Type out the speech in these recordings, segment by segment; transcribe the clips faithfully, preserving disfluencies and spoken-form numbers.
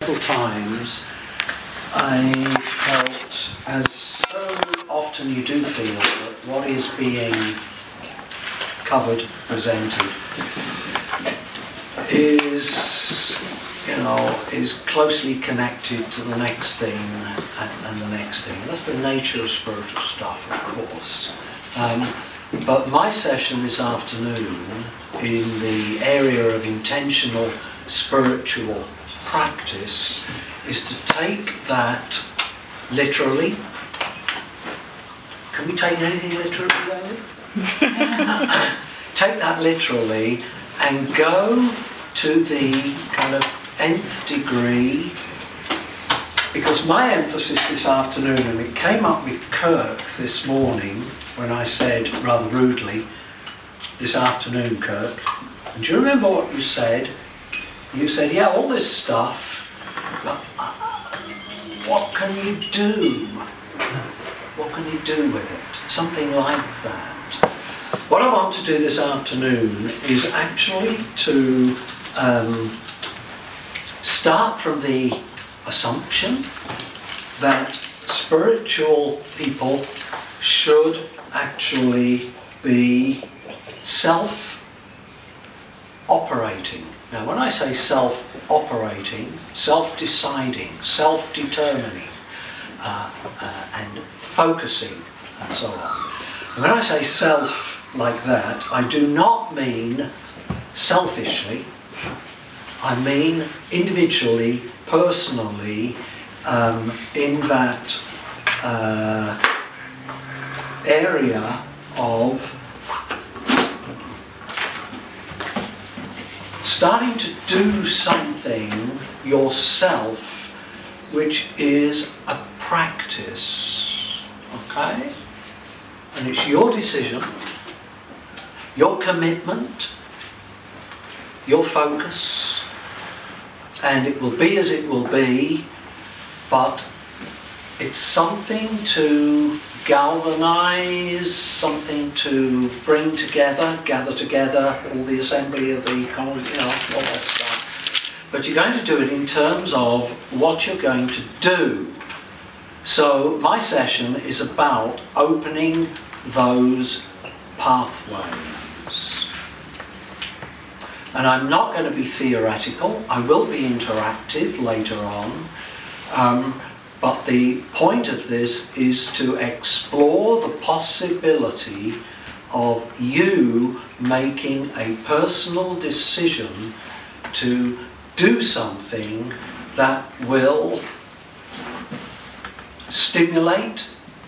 several times I felt, as so often you do feel, that what is being covered, presented, is, you know, is closely connected to the next thing and, and the next thing. That's the nature of spiritual stuff, of course. Um, but my session this afternoon in the area of intentional spiritual practice is to take that literally. Can we take anything literally, David? Take that literally and go to the kind of nth degree, because my emphasis this afternoon, and it came up with Kirk this morning when I said rather rudely, this afternoon, Kirk, and do you remember what you said? You said, yeah, all this stuff, but uh, what can you do? What can you do with it? Something like that. What I want to do this afternoon is actually to um, start from the assumption that spiritual people should actually be self-operating. Now, when I say self-operating, self-deciding, self-determining, uh, uh, and focusing, and so on. And when I say self like that, I do not mean selfishly. I mean individually, personally, um, in that uh, area of starting to do something yourself which is a practice, okay? And it's your decision, your commitment, your focus, and it will be as it will be, but it's something to galvanise, something to bring together, gather together, all the assembly of the, you know, all that stuff. But you're going to do it in terms of what you're going to do. So my session is about opening those pathways. And I'm not going to be theoretical. I will be interactive later on. Um, but the point of this is to explore the possibility of you making a personal decision to do something that will stimulate,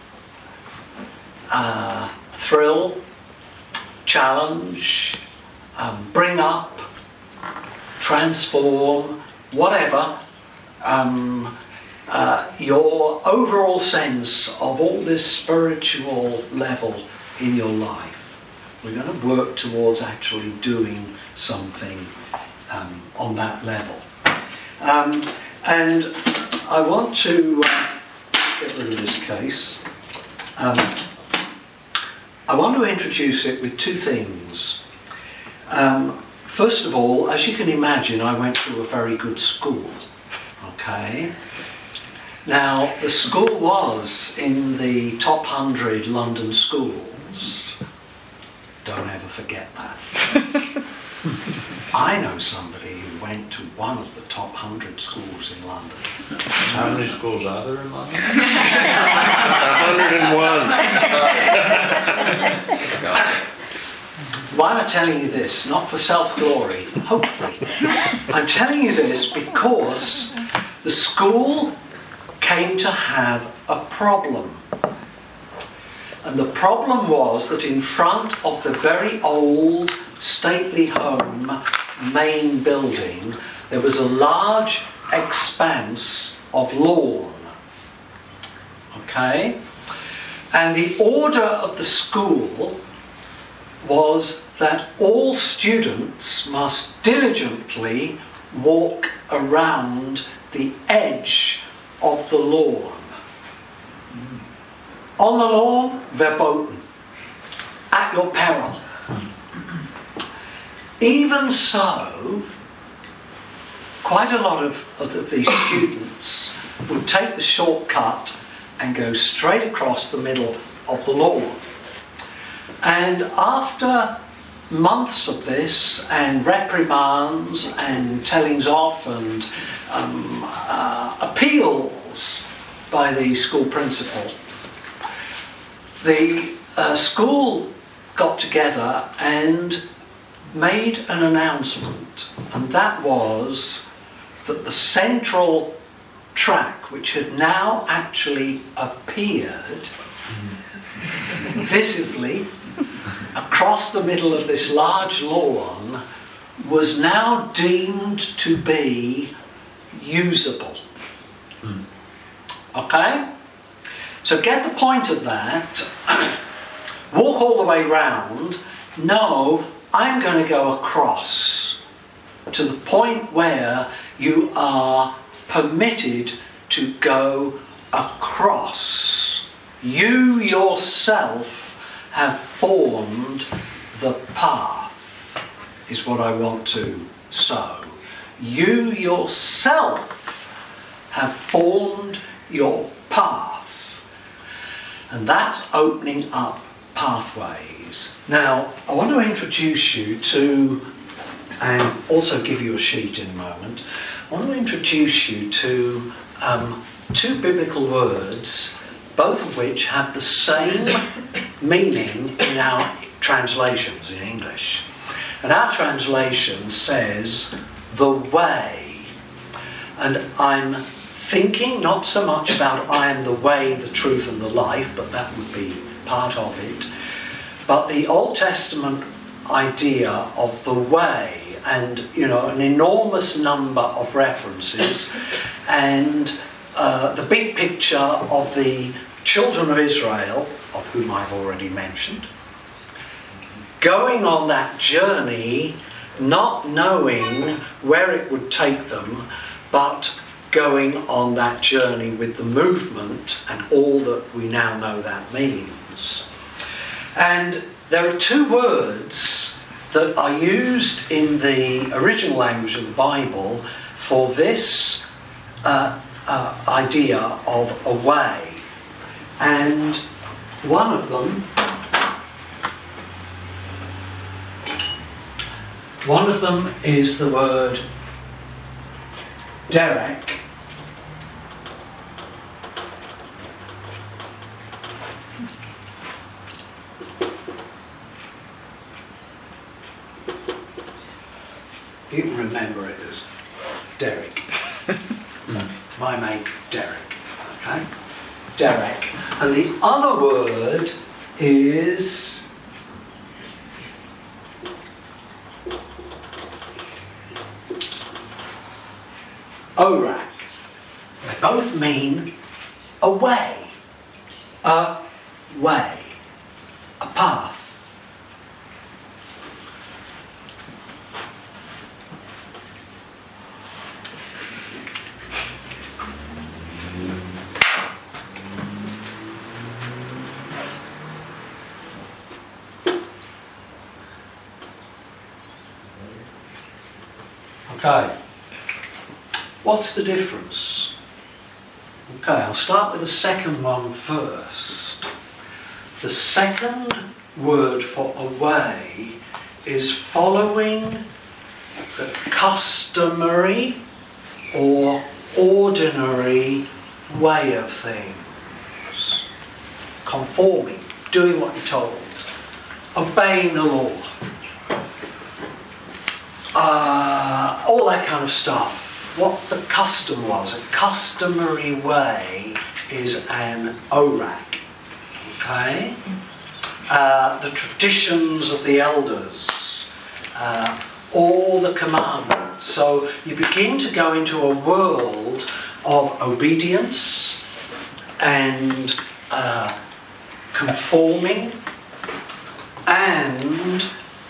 uh, thrill, challenge, um, bring up, transform, whatever, um, uh, your overall sense of all this spiritual level in your life. We're going to work towards actually doing something um, on that level. Um, and I want to uh, get rid of this case. Um, I want to introduce it with two things. Um, first of all, as you can imagine, I went to a very good school. Okay. Now, the school was in the top hundred London schools. Don't ever forget that. I know somebody who went to one of the top hundred schools in London. How many schools are there in London? one hundred and one. Why am I telling you this? Not for self-glory, hopefully. I'm telling you this because the school came to have a problem. And the problem was that in front of the very old stately home main building, there was a large expanse of lawn. Okay? And the order of the school was that all students must diligently walk around the edge of the lawn. On the lawn, verboten. At your peril. Even so, quite a lot of, of these students would take the shortcut and go straight across the middle of the lawn. And after months of this, and reprimands and tellings off and um, uh, appeals by the school principal, the uh, school got together and made an announcement, and that was that the central track, which had now actually appeared visibly across the middle of this large lawn, was now deemed to be usable. Mm. Okay? So get the point of that. Walk all the way round. No, I'm going to go across to the point where you are permitted to go across. You yourself have formed the path, is what I want to sow. You yourself have formed your path. And that's opening up pathways. Now, I want to introduce you to, and also give you a sheet in a moment, I want to introduce you to um, two biblical words, both of which have the same meaning in our translations in English. And our translation says, the way. And I'm thinking not so much about I am the way, the truth and the life, but that would be part of it. But the Old Testament idea of the way, and you know, an enormous number of references, and uh, the big picture of the children of Israel, of whom I've already mentioned, going on that journey, not knowing where it would take them, but going on that journey with the movement and all that we now know that means. And there are two words that are used in the original language of the Bible for this uh, uh, idea of a way. And one of them, one of them is the word derek. You can remember it as Derek. My mate Derek. Okay? Derek. And the other word is Orak. They both mean a way. A way. A path. Okay, what's the difference? Okay, I'll start with the second one first. The second word for a way is following the customary or ordinary way of things. Conforming, doing what you're told, obeying the law. Uh, all that kind of stuff. What the custom was, a customary way is an orak. Okay? Uh, the traditions of the elders, uh, all the commandments. So you begin to go into a world of obedience and uh, conforming and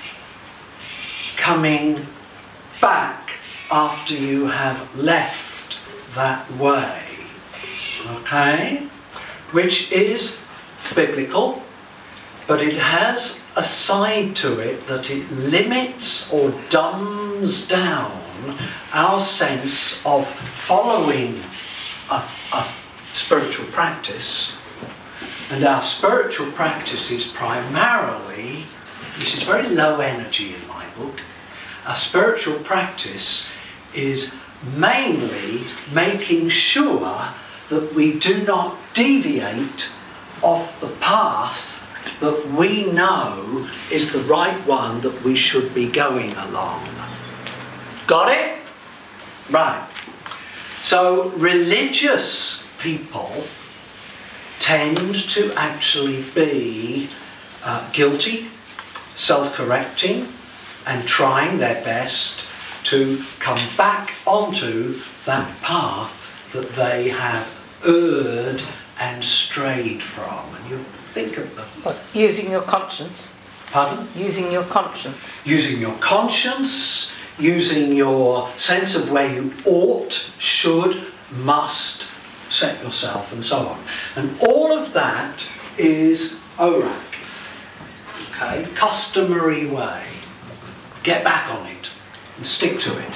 coming back after you have left that way. Okay? Which is biblical, but it has a side to it that it limits or dumbs down our sense of following a, a spiritual practice. And our spiritual practice is primarily, this is very low energy in my book, our spiritual practice is mainly making sure that we do not deviate off the path that we know is the right one that we should be going along. Got it? Right. So religious people tend to actually be uh, guilty, self-correcting, and trying their best to come back onto that path that they have erred and strayed from. And you think of them. What, using your conscience? Pardon? Using your conscience. Using your conscience, using your sense of where you ought, should, must set yourself, and so on. And all of that is O R A C. Okay? Customary way. Get back on it and stick to it.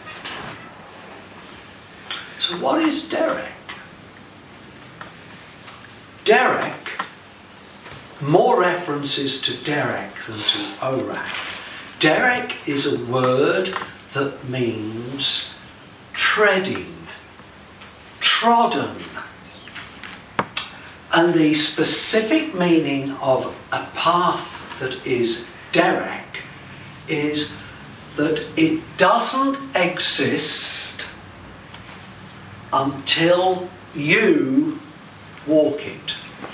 So what is Derek? Derek, more references to Derek than to O R A C. Derek is a word that means treading, trodden. And the specific meaning of a path that is Derek is that it doesn't exist until you walk it.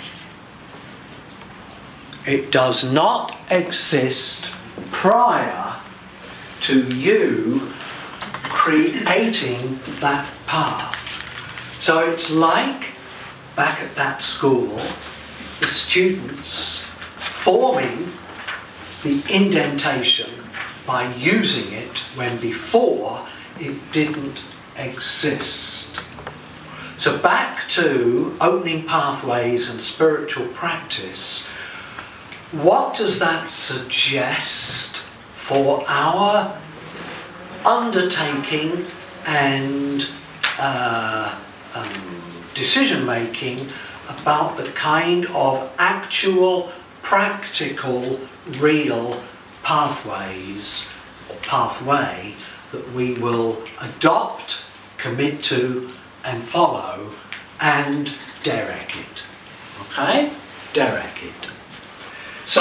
It does not exist prior to you creating that path. So it's like back at that school, the students forming the indentation by using it when before it didn't exist. So back to opening pathways and spiritual practice, what does that suggest for our undertaking and uh, um, decision making about the kind of actual, practical, real pathways or pathway that we will adopt, commit to and follow and Derek it. Okay? Derek it. So,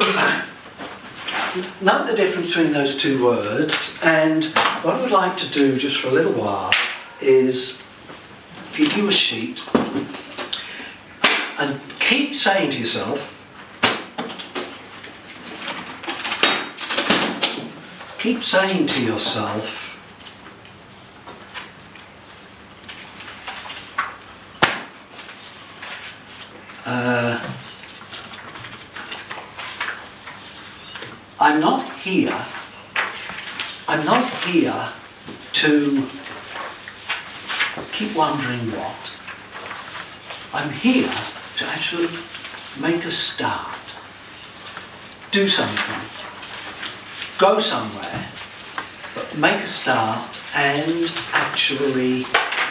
note the difference between those two words, and what I would like to do just for a little while is give you a sheet and keep saying to yourself, keep saying to yourself, uh, I'm not here, I'm not here to keep wondering what. I'm here to actually make a start. Do something. Go somewhere. But make a start and actually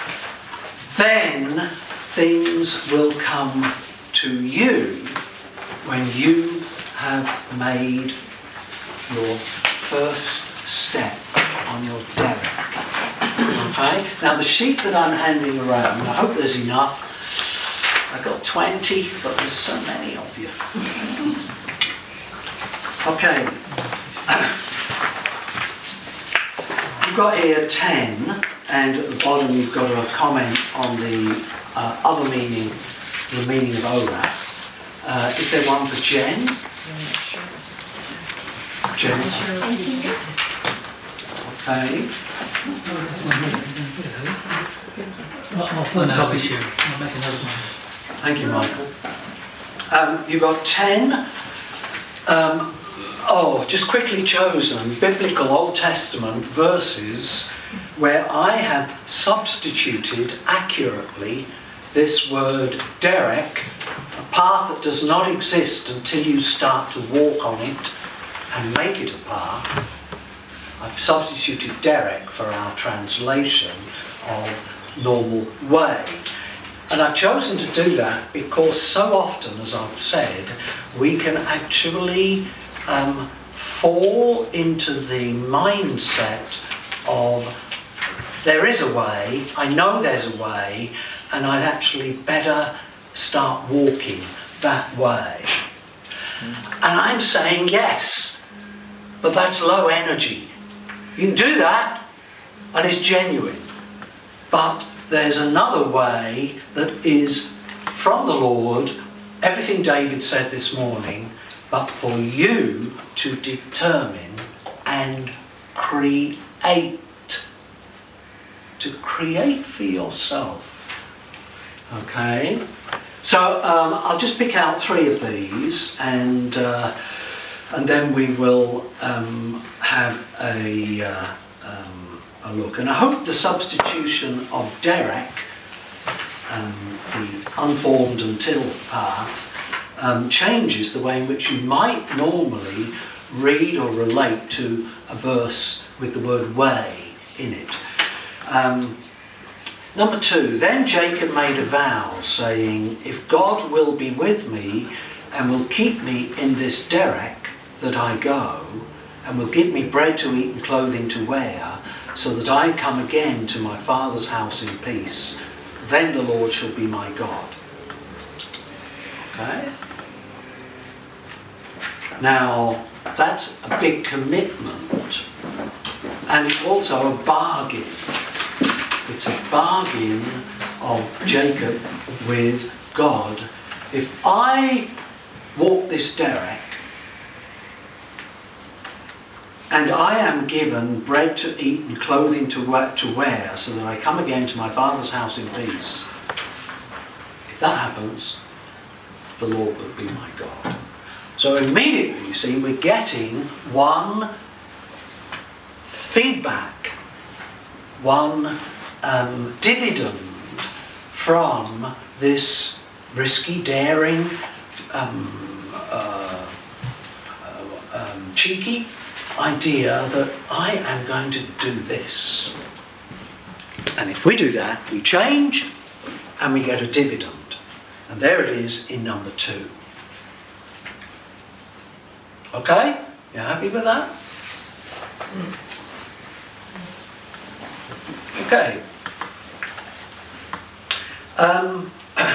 then things will come to you when you have made your first step on your Derek. Okay? Now the sheet that I'm handing around, I hope there's enough. I've got twenty, but there's so many of you. Okay. You've got here ten, and at the bottom you've got a comment on the uh, other meaning, the meaning of O R A C. Uh, is there one for Jen? Jen? Okay. I'll put a copy here. I'll make another one. Thank you, Michael. Um, you've got ten. Um, oh, just quickly chosen biblical Old Testament verses where I have substituted accurately this word Derek, a path that does not exist until you start to walk on it and make it a path, I've substituted Derek for our translation of normal way. And I've chosen to do that because so often, as I've said, we can actually um, fall into the mindset of there is a way, I know there's a way, and I'd actually better start walking that way. And I'm saying yes, but that's low energy. You can do that, and it's genuine. But there's another way that is from the Lord, everything David said this morning, but for you to determine and create. To create for yourself. Okay? So um, I'll just pick out three of these, and uh, and then we will um, have a, uh, um, a look. And I hope the substitution of Derek, um, the unformed until path, um, changes the way in which you might normally read or relate to a verse with the word way in it. Um, number two, then Jacob made a vow, saying, if God will be with me and will keep me in this derek that I go, and will give me bread to eat and clothing to wear, so that I come again to my father's house in peace, then the Lord shall be my God. Okay? Now, that's a big commitment, and it's also a bargain. It's a bargain of Jacob with God. If I walk this derek and I am given bread to eat and clothing to wear, to wear so that I come again to my father's house in peace, if that happens, the Lord will be my God. So immediately, you see, we're getting one feedback, one um, dividend from this risky, daring, um, uh, uh, um, cheeky idea that I am going to do this. And if we do that, we change and we get a dividend. And there it is in number two. Okay? You happy with that? Okay. Um,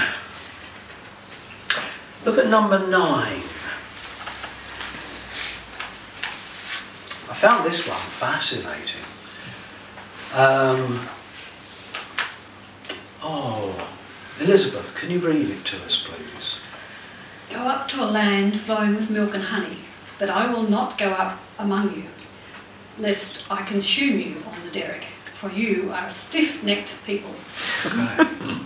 look at number nine. I found this one fascinating. Um, oh, Elizabeth, can you read it to us, please? Go up to a land flowing with milk and honey, but I will not go up among you, lest I consume you on the derek, for you are a stiff-necked people. Okay.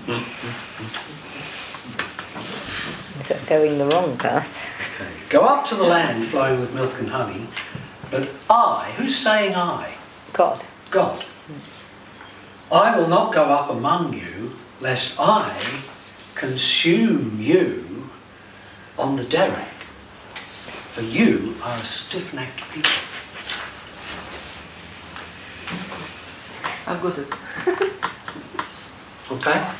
Is that going the wrong path? Okay. Go up to the land flowing with milk and honey, but I, who's saying I? God. God. I will not go up among you, lest I consume you on the derek, for you are a stiff-necked people. I'm good at Okay?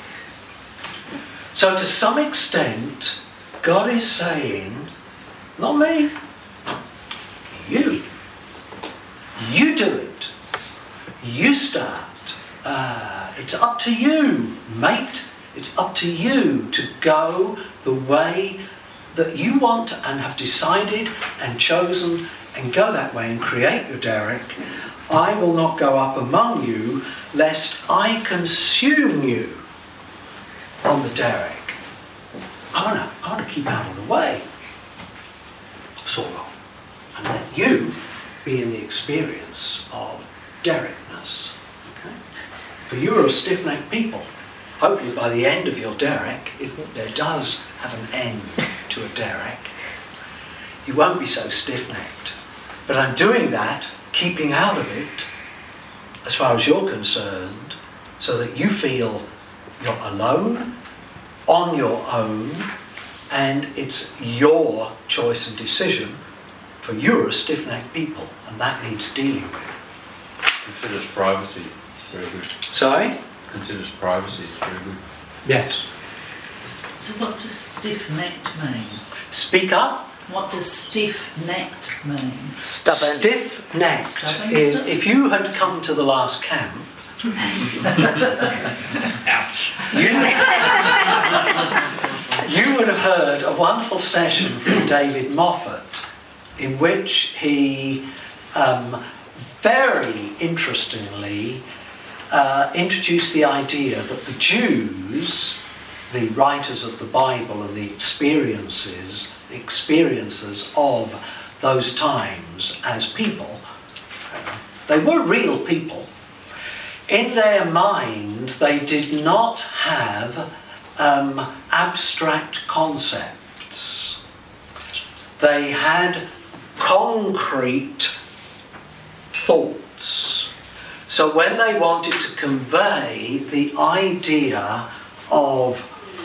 So to some extent, God is saying, not me, you. You do it. You start. Uh, it's up to you, mate. It's up to you to go the way that you want and have decided and chosen, and go that way and create your derek. I will not go up among you, lest I consume you on the derek. I want to I want to keep out of the way, sort of, and let you be in the experience of derekness. Okay? For you are a stiff-necked people. Hopefully by the end of your derek, if there does have an end to a derek, you won't be so stiff-necked. But I'm doing that, keeping out of it, as far as you're concerned, so that you feel you're alone, on your own, and it's your choice and decision For you're a stiff-necked people, and that needs dealing with. Considers privacy very good. Sorry? Considers privacy is very good. Yes. So what does stiff-necked mean? Speak up. What does stiff-necked mean? Stubborn. Stiff-necked Stubborn, is, is it? if you had come to the last camp, Ouch. you, you would have heard a wonderful session from David Moffat in which he um, very interestingly uh, introduced the idea that the Jews, the writers of the Bible and the experiences, experiences of those times as people, they were real people. In their mind, they did not have um, abstract concepts. They had concrete thoughts. So when they wanted to convey the idea of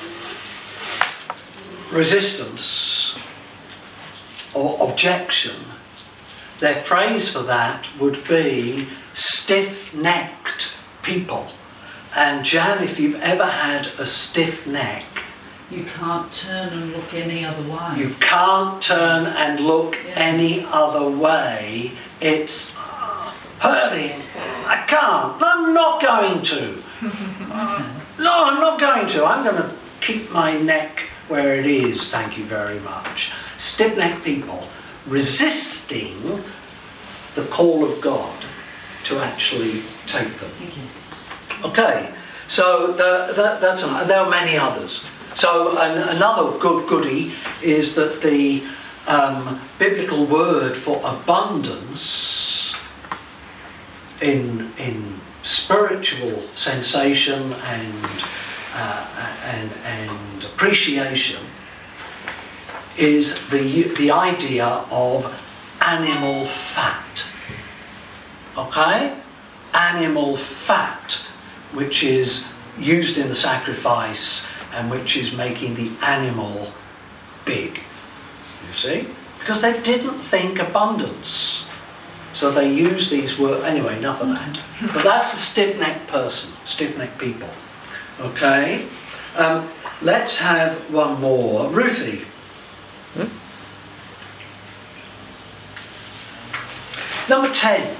resistance or objection, their phrase for that would be stiff-necked people. And Jan, if you've ever had a stiff neck, You can't turn and look any other way. you can't turn and look Yeah. any other way. It's hurting. I can't. I'm not going to. No, I'm not going to. I'm going to keep my neck where it is, thank you very much. Stiff-necked people resisting the call of God to actually take them. Thank you. Okay, so the, that, that's and there are many others. So an, another good goodie is that the um, biblical word for abundance in in spiritual sensation and uh, and and appreciation is the the idea of animal fat. Okay, animal fat, which is used in the sacrifice and which is making the animal big, you see? Because they didn't think abundance. So they use these words. Anyway, enough of that. But that's a stiff-necked person, stiff-necked people. Okay? Um, let's have one more. Ruthie. Hmm? Number ten.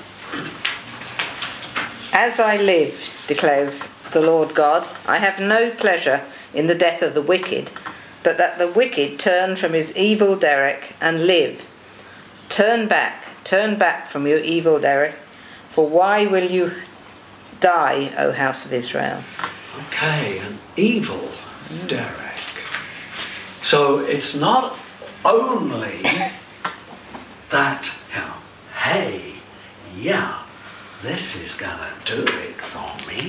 As I live, declares the Lord God, I have no pleasure in the death of the wicked, but that the wicked turn from his evil derrick and live. Turn back, turn back from your evil derrick, for why will you die, O house of Israel? Okay, an evil derrick. So it's not only that, you know, hey, yeah, this is going to do it for me.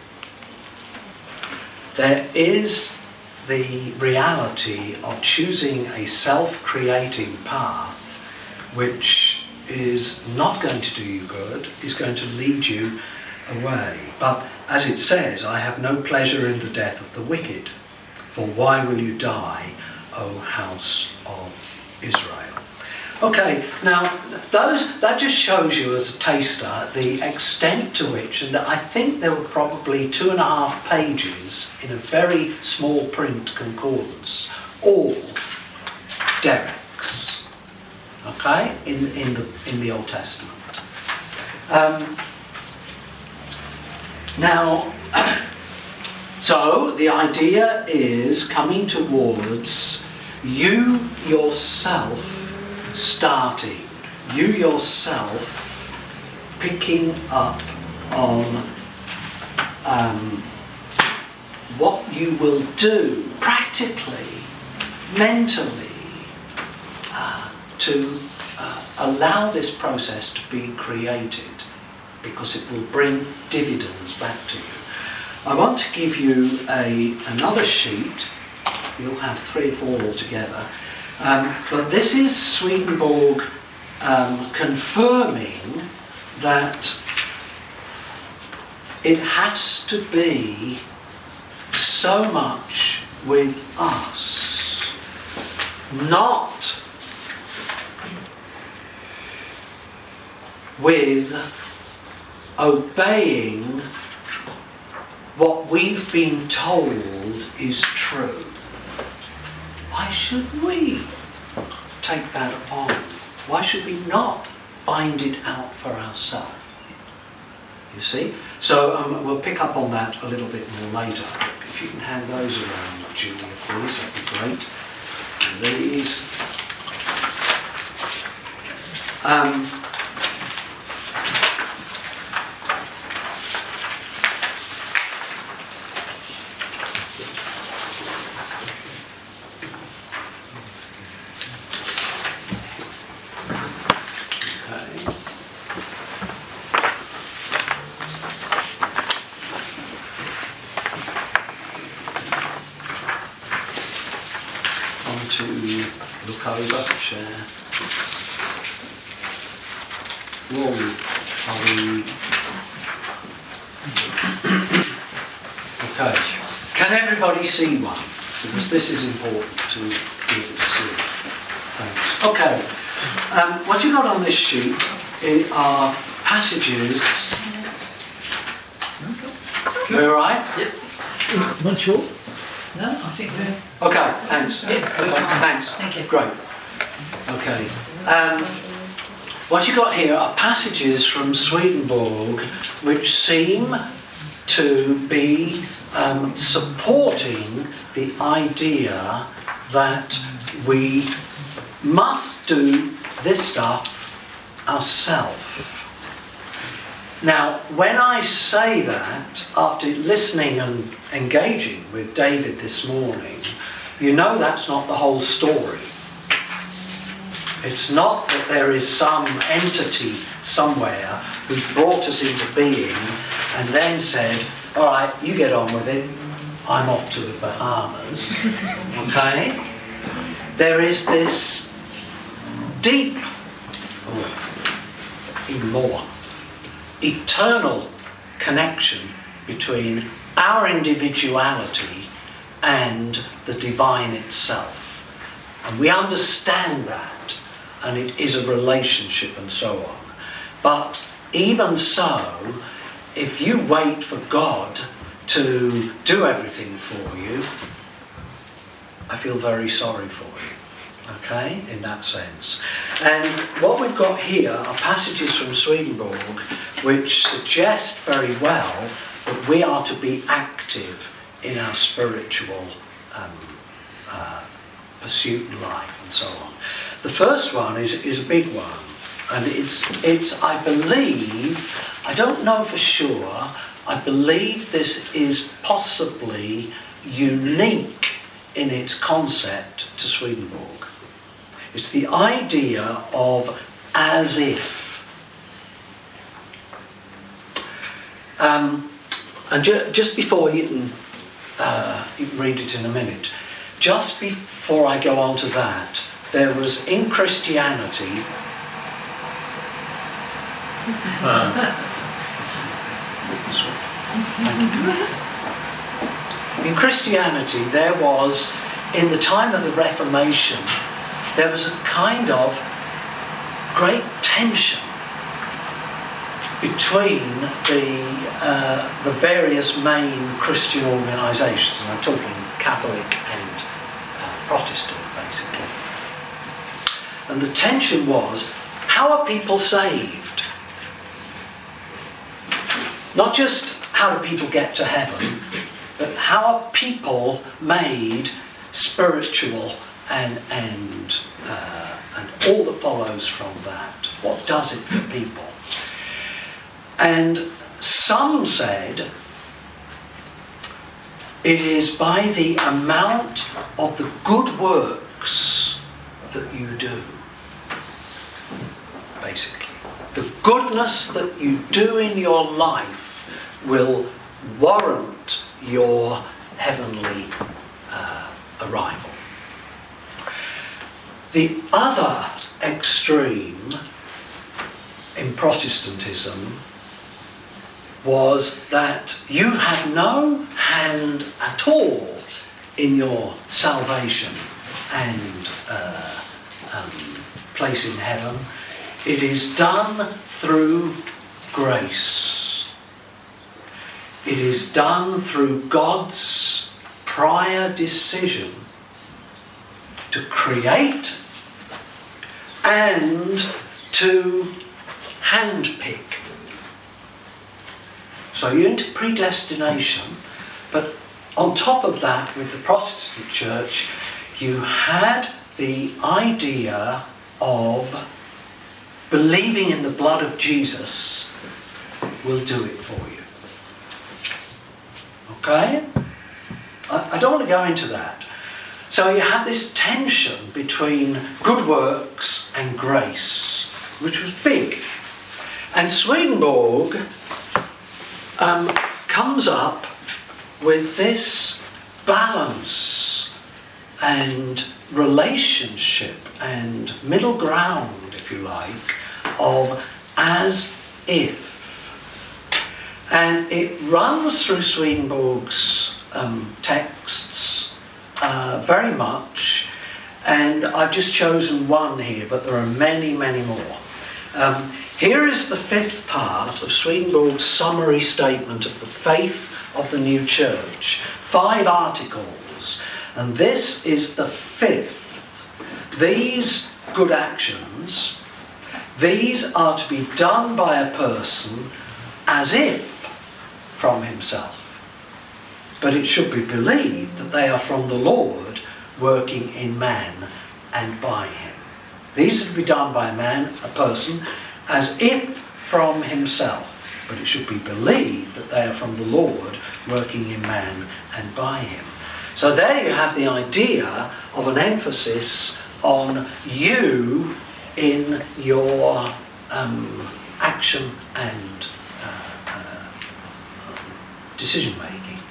There is the reality of choosing a self-creating path which is not going to do you good, is going to lead you away. But as it says, I have no pleasure in the death of the wicked, for why will you die, O house of Israel? Okay, now those that just shows you as a taster the extent to which, and I think there were probably two and a half pages in a very small print concordance, all derricks. Okay, in in the in the Old Testament. Um, now, so the idea is coming towards you yourself. Starting, you yourself picking up on um, what you will do practically, mentally, uh, to uh, allow this process to be created, because it will bring dividends back to you. I want to give you a another sheet. You'll have three or four altogether. Um, but this is Swedenborg um, confirming that it has to be so much with us, not with obeying what we've been told is true, why should we take that upon? Why should we not find it out for ourselves? You see? So um, we'll pick up on that a little bit more later. If you can hand those around, Julia, please, that'd be great. And these. Um, over, share. Whoa, are we... Okay. Can everybody see one? Because this is important to be able to see. Thanks. Okay. Um, what you got on this sheet are passages. You all right? Yep. Not sure. No, I think we're... Okay, thanks. Yeah, okay, thanks. Thank you. Great. Okay. Um, what you got here are passages from Swedenborg which seem to be um, supporting the idea that we must do this stuff ourselves. Now, when I say that, after listening and engaging with David this morning, you know that's not the whole story. It's not that there is some entity somewhere who's brought us into being and then said, all right, you get on with it, I'm off to the Bahamas. Okay? There is this deep, oh, even more, eternal connection between our individuality and the divine itself. And we understand that, and it is a relationship and so on. But even so, if you wait for God to do everything for you, I feel very sorry for you. Okay, in that sense. And what we've got here are passages from Swedenborg which suggest very well that we are to be active in our spiritual um, uh, pursuit in life and so on. The first one is, is a big one, and it's, it's, I believe, I don't know for sure, I believe this is possibly unique in its concept to Swedenborg. It's the idea of as if. Um, and ju- just before you can, uh, you can read it in a minute, just before I go on to that, there was in Christianity in Christianity there was, in the time of the Reformation, there was a kind of great tension between the uh, the various main Christian organisations, and I'm talking Catholic and uh, Protestant, basically. And the tension was, how are people saved? Not just how do people get to heaven, but how are people made spiritual and and uh, and all that follows from that. What does it for people? And some said it is by the amount of the good works that you do. Basically, the goodness that you do in your life will warrant your heavenly uh, arrival. The other extreme in Protestantism was that you had no hand at all in your salvation and uh, um, place in heaven. It is done through grace. It is done through God's prior decision to create and to handpick. So you're into predestination, but on top of that, with the Protestant church, you had the idea of believing in the blood of Jesus will do it for you. Okay? I, I don't want to go into that. So you have this tension between good works and grace, which was big. And Swedenborg um, comes up with this balance and relationship and middle ground, if you like, of as if. And it runs through Swedenborg's um, texts uh, very much, and I've just chosen one here, but there are many, many more. Um, here is the fifth part of Swedenborg's summary statement of the faith of the new church. Five articles, and this is the fifth. These good actions, these are to be done by a person as if from himself. But it should be believed that they are from the Lord working in man and by him. These are to be done by a man, a person, as if from himself. But it should be believed that they are from the Lord working in man and by him. So there you have the idea of an emphasis on you in your um, action and uh, uh, decision making.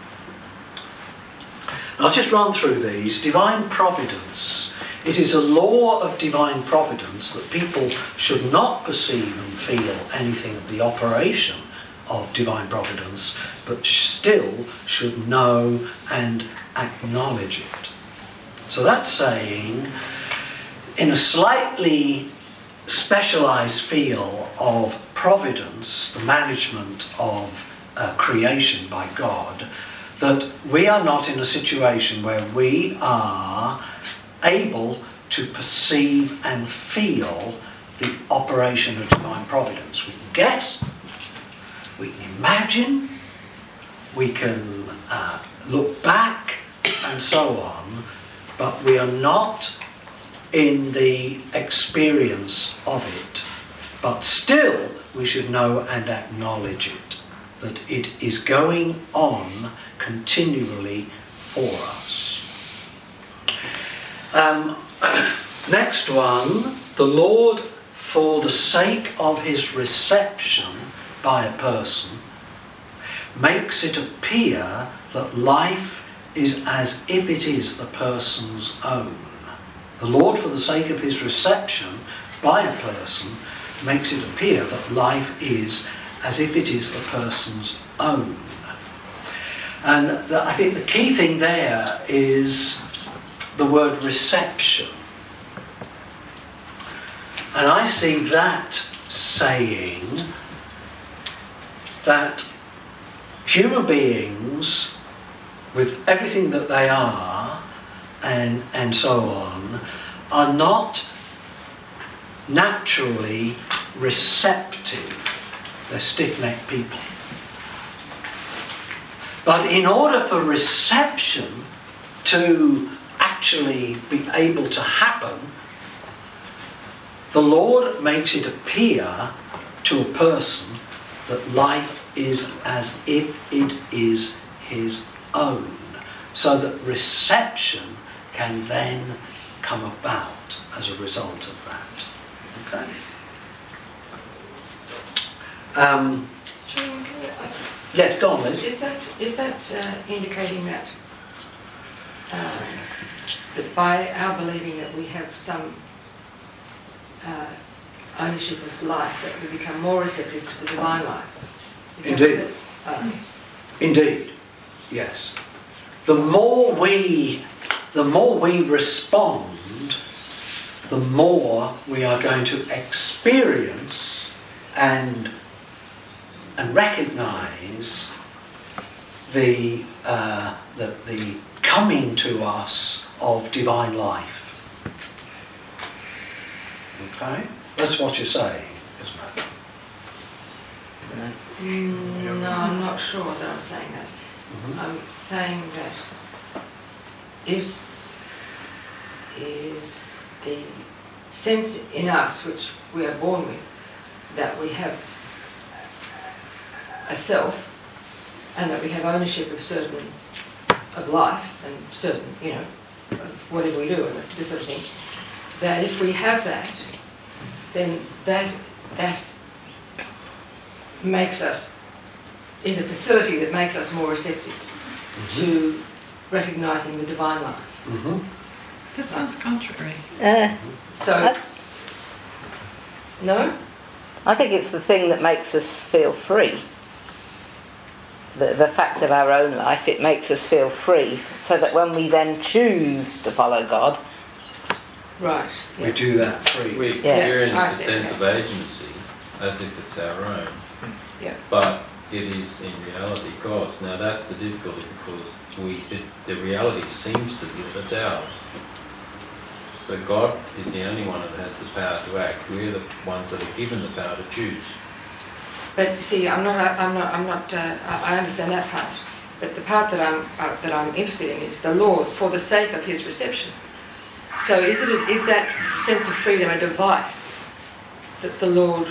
I'll just run through these. Divine providence. It is a law of divine providence that people should not perceive and feel anything of the operation of divine providence, but still should know and acknowledge it. So that's saying, in a slightly specialised field of providence, the management of uh, creation by God, that we are not in a situation where we are able to perceive and feel the operation of divine providence. We can guess, we can imagine, we can uh, look back and so on, but we are not in the experience of it. But still we should know and acknowledge it, that it is going on continually for us. Um, next one, the Lord, for the sake of his reception by a person, makes it appear that life is as if it is the person's own. The Lord, for the sake of his reception by a person, makes it appear that life is as if it is the person's own. And the, I think the key thing there is the word reception. And I see that saying that human beings, with everything that they are and, and so on, are not naturally receptive. They're stiff-necked people. But in order for reception to actually be able to happen, the Lord makes it appear to a person that life is as if it is his own, so that reception can then come about as a result of that. Okay. Um, Julian, can you, I, yeah, go on, is, Liz. is that is that uh, indicating that uh, that by our believing that we have some uh, ownership of life, that we become more receptive to the divine life? Is Indeed. That, uh, Indeed, yes. The more we, the more we respond the more we are going to experience and and recognise the, uh, the the coming to us of divine life. Okay, that's what you're saying, isn't it? Mm, no, I'm not sure that I'm saying that. Mm-hmm. I'm saying that is is the sense in us which we are born with that we have a self and that we have ownership of certain of life and certain, you know, of whatever we do and this sort of thing. That if we have that, then that that makes us is a facility that makes us more receptive mm-hmm. to recognising the divine life. Mm-hmm. That sounds contrary. Uh, So, I, no? I think it's the thing that makes us feel free. The, the fact of our own life, it makes us feel free, so that when we then choose to follow God, Right. We Yeah. do that free. We Yeah. experience I a see, sense okay. of agency as if it's our own. Yeah. But it is in reality God's. Now that's the difficulty because we it, the reality seems to be that it's ours. So God is the only one that has the power to act. We're the ones that are given the power to choose. But you see, I'm not. I'm not. I'm not. Uh, I I understand that part. But the part that I'm uh, that I'm interested in is the Lord for the sake of His reception. So is it? A, is that sense of freedom a device that the Lord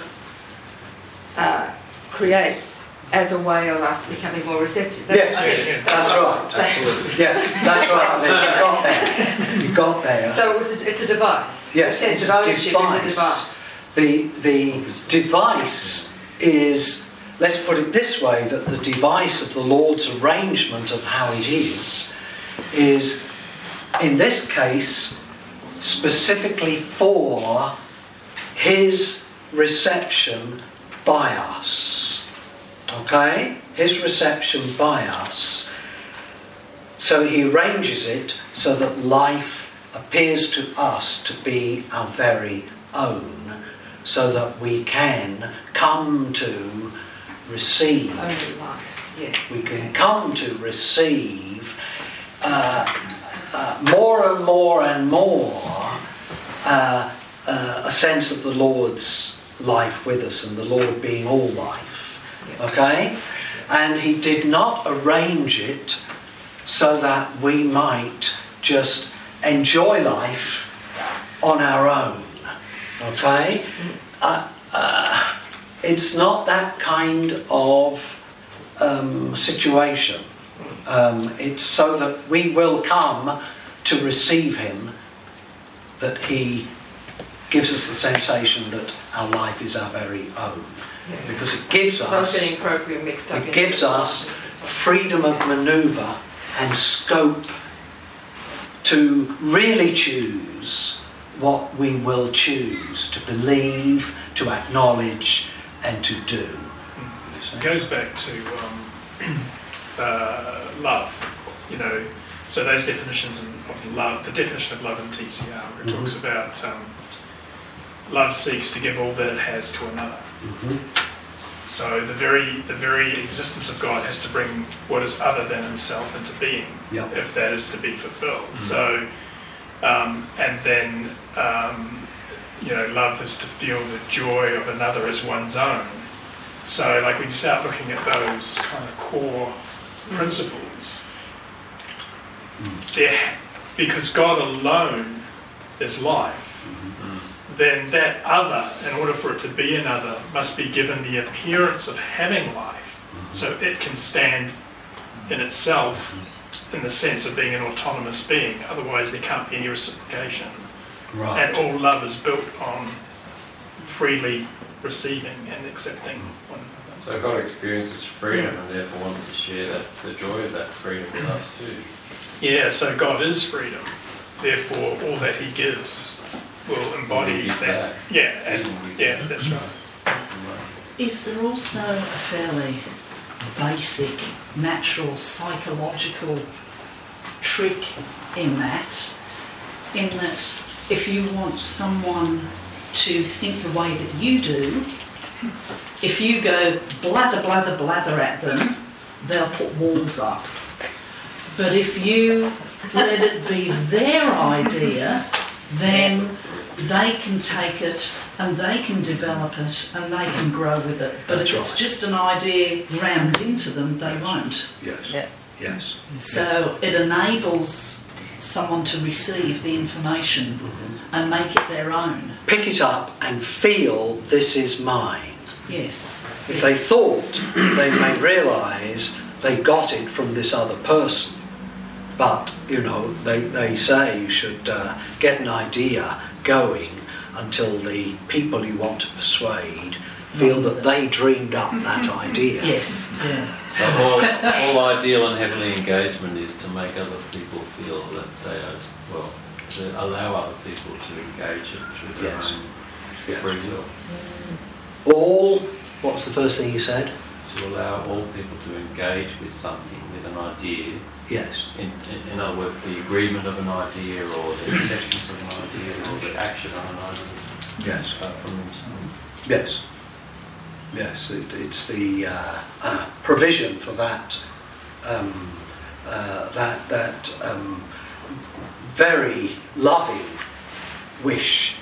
uh, creates as a way of us becoming more receptive? Yes, I think yeah, that's right. Absolutely. Yeah, that's right. You got there. You got there. So it was a, it's a device. Yes, the sense it's of a ownership device. is a device. The the device is, let's put it this way, that the device of the Lord's arrangement of how it is, is in this case specifically for His reception by us. Okay? His reception by us. So He arranges it so that life appears to us to be our very own, so that we can come to receive. Only life. Yes. We can Okay. come to receive uh, uh, more and more and more uh, uh, a sense of the Lord's life with us, and the Lord being all life. Okay? And He did not arrange it so that we might just enjoy life on our own. Okay? Uh, uh, it's not that kind of um, situation. Um, it's so that we will come to receive Him, that He gives us the sensation that our life is our very own. Yeah. Because it gives So I was us, getting appropriate mixed up. it in gives it. us freedom of manoeuvre and scope to really choose what we will choose to believe, to acknowledge, and to do. It goes back to um, uh, love, you know. So those definitions of love, the definition of love in T C R, where it Mm-hmm. talks about um, love seeks to give all that it has to another. Mm-hmm. So the very the very existence of God has to bring what is other than Himself into being, Yep. if that is to be fulfilled. Mm-hmm. So, um, and then um, you know, love is to feel the joy of another as one's own. So, like when you start looking at those kind of core principles, there, because God alone is life, then that other, in order for it to be another, must be given the appearance of having life, so it can stand in itself in the sense of being an autonomous being. Otherwise there can't be any reciprocation. Right. And all love is built on freely receiving and accepting one another. So God experiences freedom and therefore wants to share that, the joy of that freedom with us too. Yeah, so God is freedom. Therefore, all that He gives will embody He gives that. that. Yeah, He and, gives yeah, that. that's right. Is there also a fairly basic, natural, psychological trick in that? In that if you want someone to think the way that you do, if you go blather, blather, blather at them, they'll put walls up. But if you let it be their idea, then they can take it and they can develop it and they can grow with it. But That's if it's right. just an idea rammed into them, they won't. Yes. Yeah. Yes. So it enables someone to receive the information and make it their own. Pick it up and feel this is mine. Yes. If yes. they thought, they may realise they got it from this other person. But, you know, they, they say you should uh, get an idea going until the people you want to persuade feel that they dreamed up that idea. Yes. Yeah. So all, all ideal and heavenly engagement is to make other people feel that they are, well, to allow other people to engage it through their Yes. own Yes. free will. All, what was the first thing you said? To allow all people to engage with something, with an idea. Yes. In, in, in other words, the agreement of an idea or the acceptance of an idea or the action of an idea. Yes. Uh, from themselves. Yes. Yes, it, it's the uh, uh, provision for that um, uh, that that um, very loving wish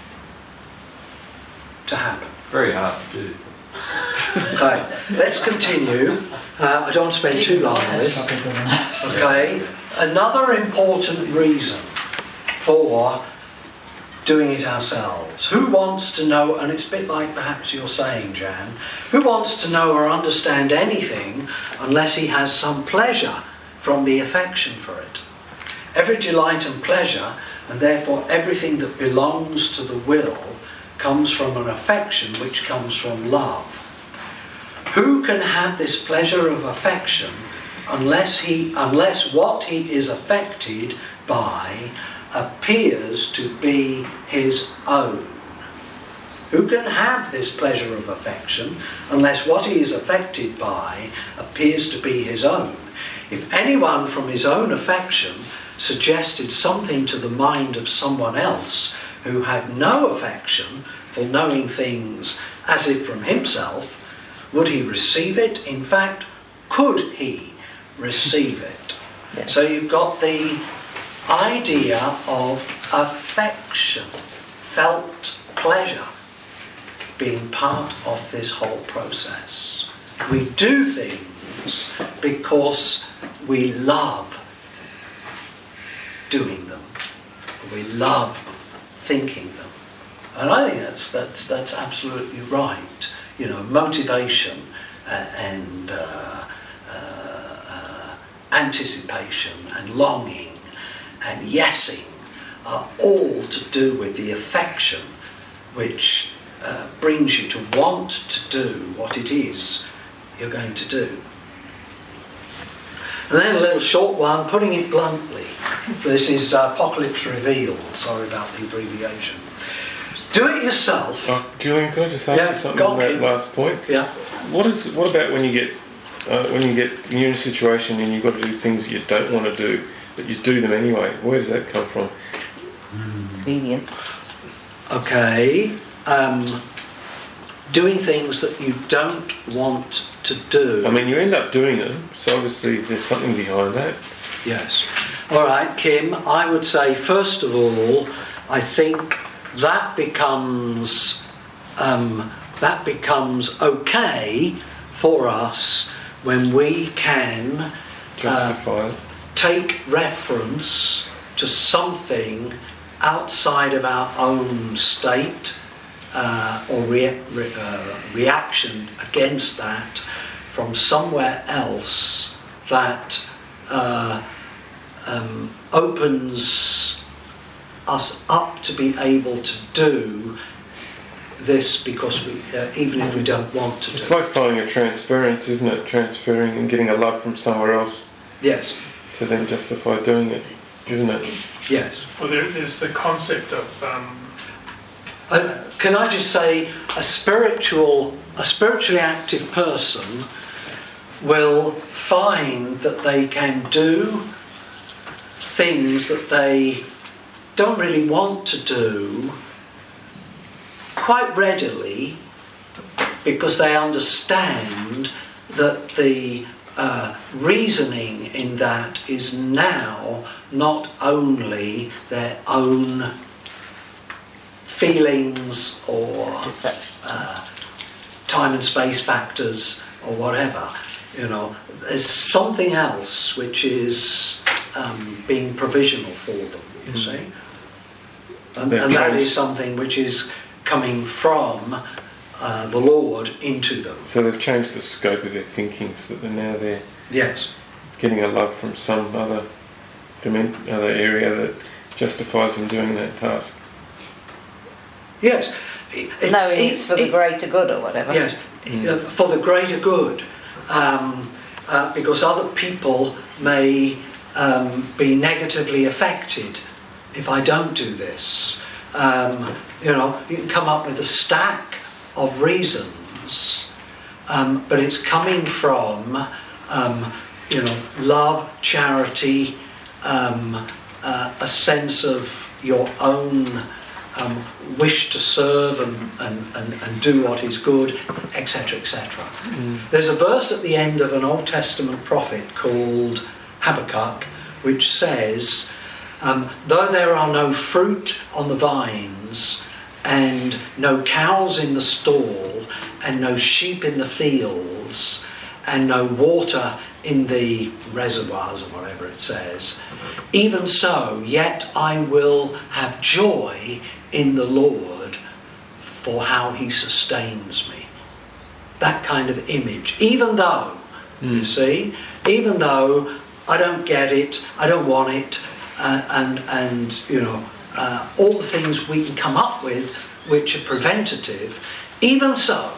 to happen. Very hard to do. Okay, let's continue. Uh, I don't want to spend too long on That's this. probably good enough. Okay, another important reason for doing it ourselves. Who wants to know, and it's a bit like perhaps you're saying, Jan, who wants to know or understand anything unless he has some pleasure from the affection for it? Every delight and pleasure, and therefore everything that belongs to the will, comes from an affection which comes from love. Who can have this pleasure of affection unless he, unless what he is affected by appears to be his own? Who can have this pleasure of affection unless what he is affected by appears to be his own? If anyone from his own affection suggested something to the mind of someone else who had no affection for knowing things as if from himself, would he receive it? In fact, could he receive it? Yeah. So you've got the idea of affection, felt pleasure, being part of this whole process. We do things because we love doing them. We love thinking them. And I think that's that's that's absolutely right. You know, motivation uh, and uh, uh, uh, anticipation and longing and yesing are all to do with the affection which uh, brings you to want to do what it is you're going to do. And then a little short one, putting it bluntly. This is uh, Apocalypse Revealed. Sorry about the abbreviation. Do it yourself. Uh, Julian, can I just ask Yeah, you something go on on, that Kim. last point? Yeah. What is? What about when you get uh, when you get you're in a situation and you've got to do things you don't want to do, but you do them anyway? Where does that come from? Obedience. Okay. Um, doing things that you don't want to do. I mean, you end up doing them, so obviously there's something behind that. Yes. All right, Kim, I would say, first of all, I think that becomes um, that becomes okay for us when we can Justify uh, it. take reference to something outside of our own state uh, or rea- re- uh, reaction against that from somewhere else that uh, um, opens us up to be able to do this because we, uh, even if we don't want to do It's it. like following a transference, isn't it? Transferring and getting a love from somewhere else Yes, to then justify doing it, isn't it? yes. Well, there, there's the concept of um, Uh, can I just say, a spiritual, a spiritually active person will find that they can do things that they don't really want to do quite readily, because they understand that the uh, reasoning in that is now not only their own feelings or uh, time and space factors or whatever. You know, there's something else which is um, being provisional for them, you mm. see. And, and that is something which is coming from uh, the Lord into them. So they've changed the scope of their thinking, so that they're now they're yes. getting a love from some other dimension, other area that justifies them doing that task. Yes. No, it's for the greater good or whatever. Yes, mm. for the greater good. Um, uh, because other people may um, be negatively affected if I don't do this. Um, you know, you can come up with a stack of reasons, um, but it's coming from, um, you know, love, charity, um, uh, a sense of your own um, wish to serve and, and, and, and do what is good, et cetera, et cetera. Mm. There's a verse at the end of an Old Testament prophet called Habakkuk, which says, Um, though there are no fruit on the vines, and no cows in the stall, and no sheep in the fields, and no water in the reservoirs, or whatever it says, even so, yet I will have joy in the Lord, for how he sustains me. That kind of image. Even though, mm. you see, even though I don't get it, I don't want it, Uh, and, and you know, uh, all the things we can come up with which are preventative, even so,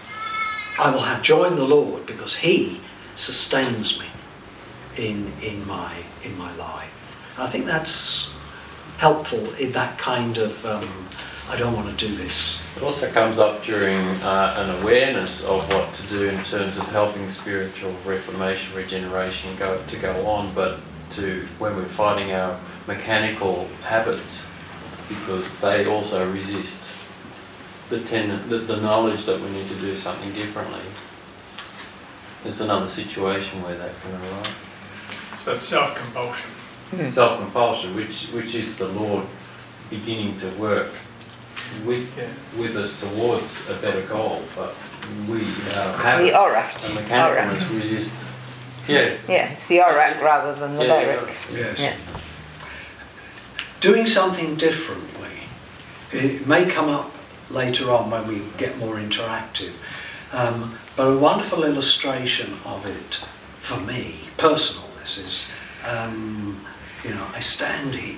I will have joy in the Lord, because he sustains me in in my in my life. I think that's helpful in that kind of, um, I don't want to do this. It also comes up during uh, an awareness of what to do in terms of helping spiritual reformation, regeneration go to go on, but to when we're fighting our mechanical habits, because they also resist the, ten- the the knowledge that we need to do something differently. There's another situation where that can arise. So it's self-compulsion. Mm. Self-compulsion, which which is the Lord beginning to work with yeah. with us towards a better goal, but we uh, have the aura, and mechanicalness resist. Yeah. Yeah, it's the auric rather than the yeah, lyric. Yes. Yeah. Doing something differently. It may come up later on when we get more interactive. Um, but a wonderful illustration of it, for me, personal, this is, um, you know, I stand here,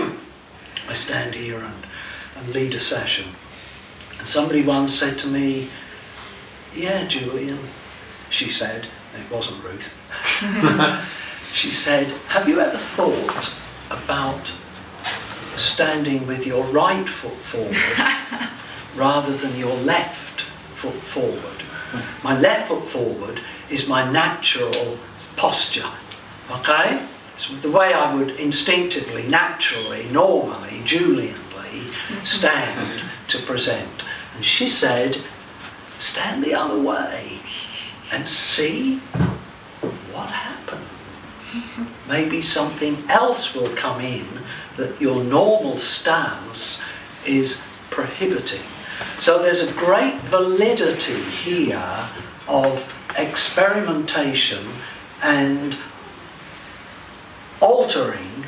I stand here and, and lead a session. And somebody once said to me, yeah, Julian, she said, and it wasn't Ruth, she said, have you ever thought about standing with your right foot forward rather than your left foot forward? My left foot forward is my natural posture, okay? It's the way I would instinctively, naturally, normally, Julianly stand to present. And she said, stand the other way and see what happens. Maybe something else will come in that your normal stance is prohibiting. So there's a great validity here of experimentation and altering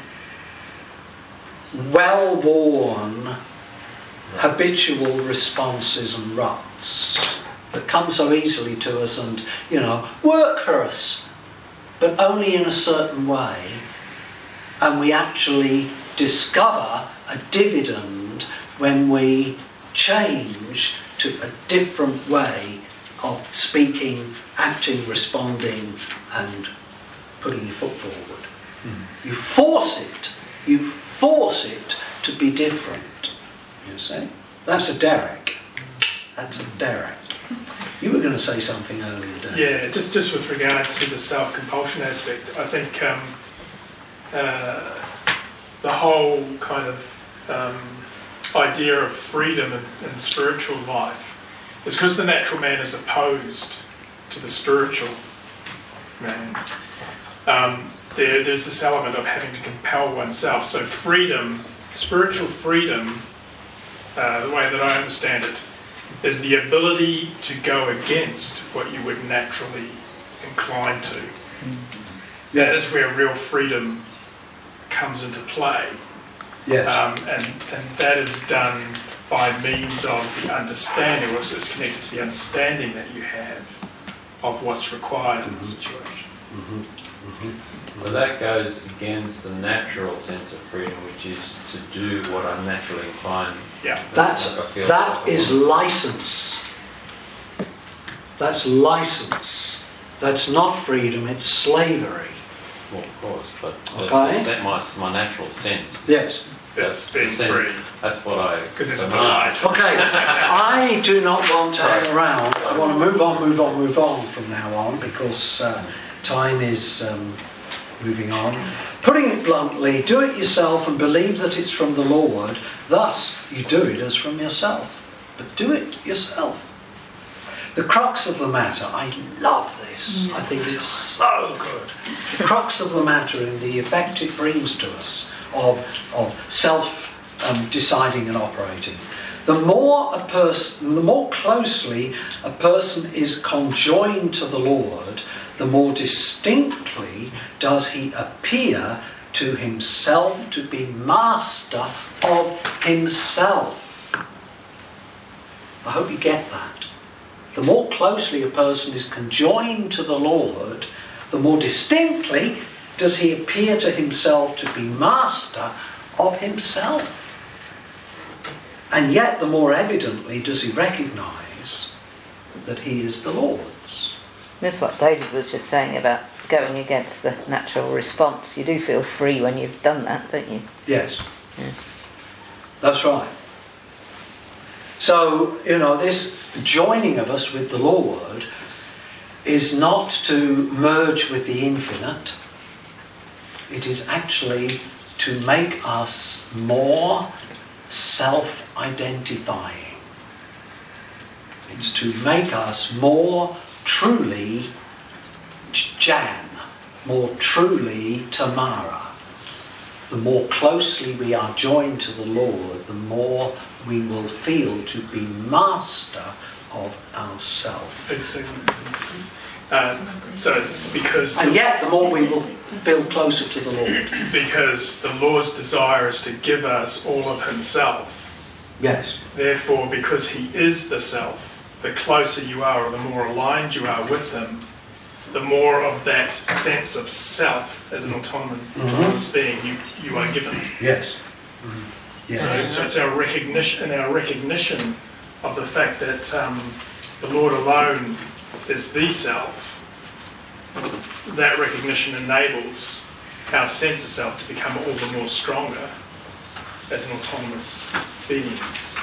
well-worn habitual responses and ruts that come so easily to us and, you know, work for us, but only in a certain way. And we actually discover a dividend when we change to a different way of speaking, acting, responding, and putting your foot forward. Mm. You force it, you force it to be different, you see. That's a Derek. That's a Derek. You were going to say something earlier, Dan. Yeah, just, just with regard to the self-compulsion aspect, I think um, uh, the whole kind of um, idea of freedom in, in spiritual life is because the natural man is opposed to the spiritual man. Um, there, there's this element of having to compel oneself. So freedom, spiritual freedom, uh, the way that I understand it, is the ability to go against what you would naturally incline to. That is where real freedom comes into play. Yes. Um, and, and that is done by means of the understanding, or it's connected to the understanding that you have of what's required in the situation. Mm-hmm. Mm-hmm. So that goes against the natural sense of freedom, which is to do what I'm naturally inclined. Yeah. That's, like I feel that like I is want. license. That's license. That's not freedom, it's slavery. Well, of course, but the, Okay. the sen- my, my natural sense. Yes. That's the being sen- free. That's what I. Because it's demand. polite. Okay, I do not want to hang around. I want to move on, move on, move on from now on because uh, time is um, moving on. Putting it bluntly, do it yourself and believe that it's from the Lord. Thus, you do it as from yourself. But do it yourself. The crux of the matter, I love this. I think it's so good. The crux of the matter and the effect it brings to us of, of self um, deciding and operating. The more a person, the more closely a person is conjoined to the Lord, the more distinctly does he appear to himself to be master of himself. I hope you get that. The more closely a person is conjoined to the Lord, the more distinctly does he appear to himself to be master of himself. And yet the more evidently does he recognise that he is the Lord's. That's what David was just saying about going against the natural response. You do feel free when you've done that, don't you? Yes. Yeah. That's right. So, you know, this joining of us with the Lord is not to merge with the infinite. It is actually to make us more self-identifying. It's to make us more truly Jan, more truly Tamara. The more closely we are joined to the Lord, the more we will feel to be master of ourselves. It's, uh, so it's because And yet the more we will feel closer to the Lord. because the Lord's desire is to give us all of himself. Yes. Therefore, because he is the self, the closer you are or the more aligned you are with him, the more of that sense of self as an autonomous, Mhm. autonomous being you, you are given. Yes. Yes. So, so it's our recognition, and our recognition of the fact that um, the Lord alone is the self. That recognition enables our sense of self to become all the more stronger as an autonomous being.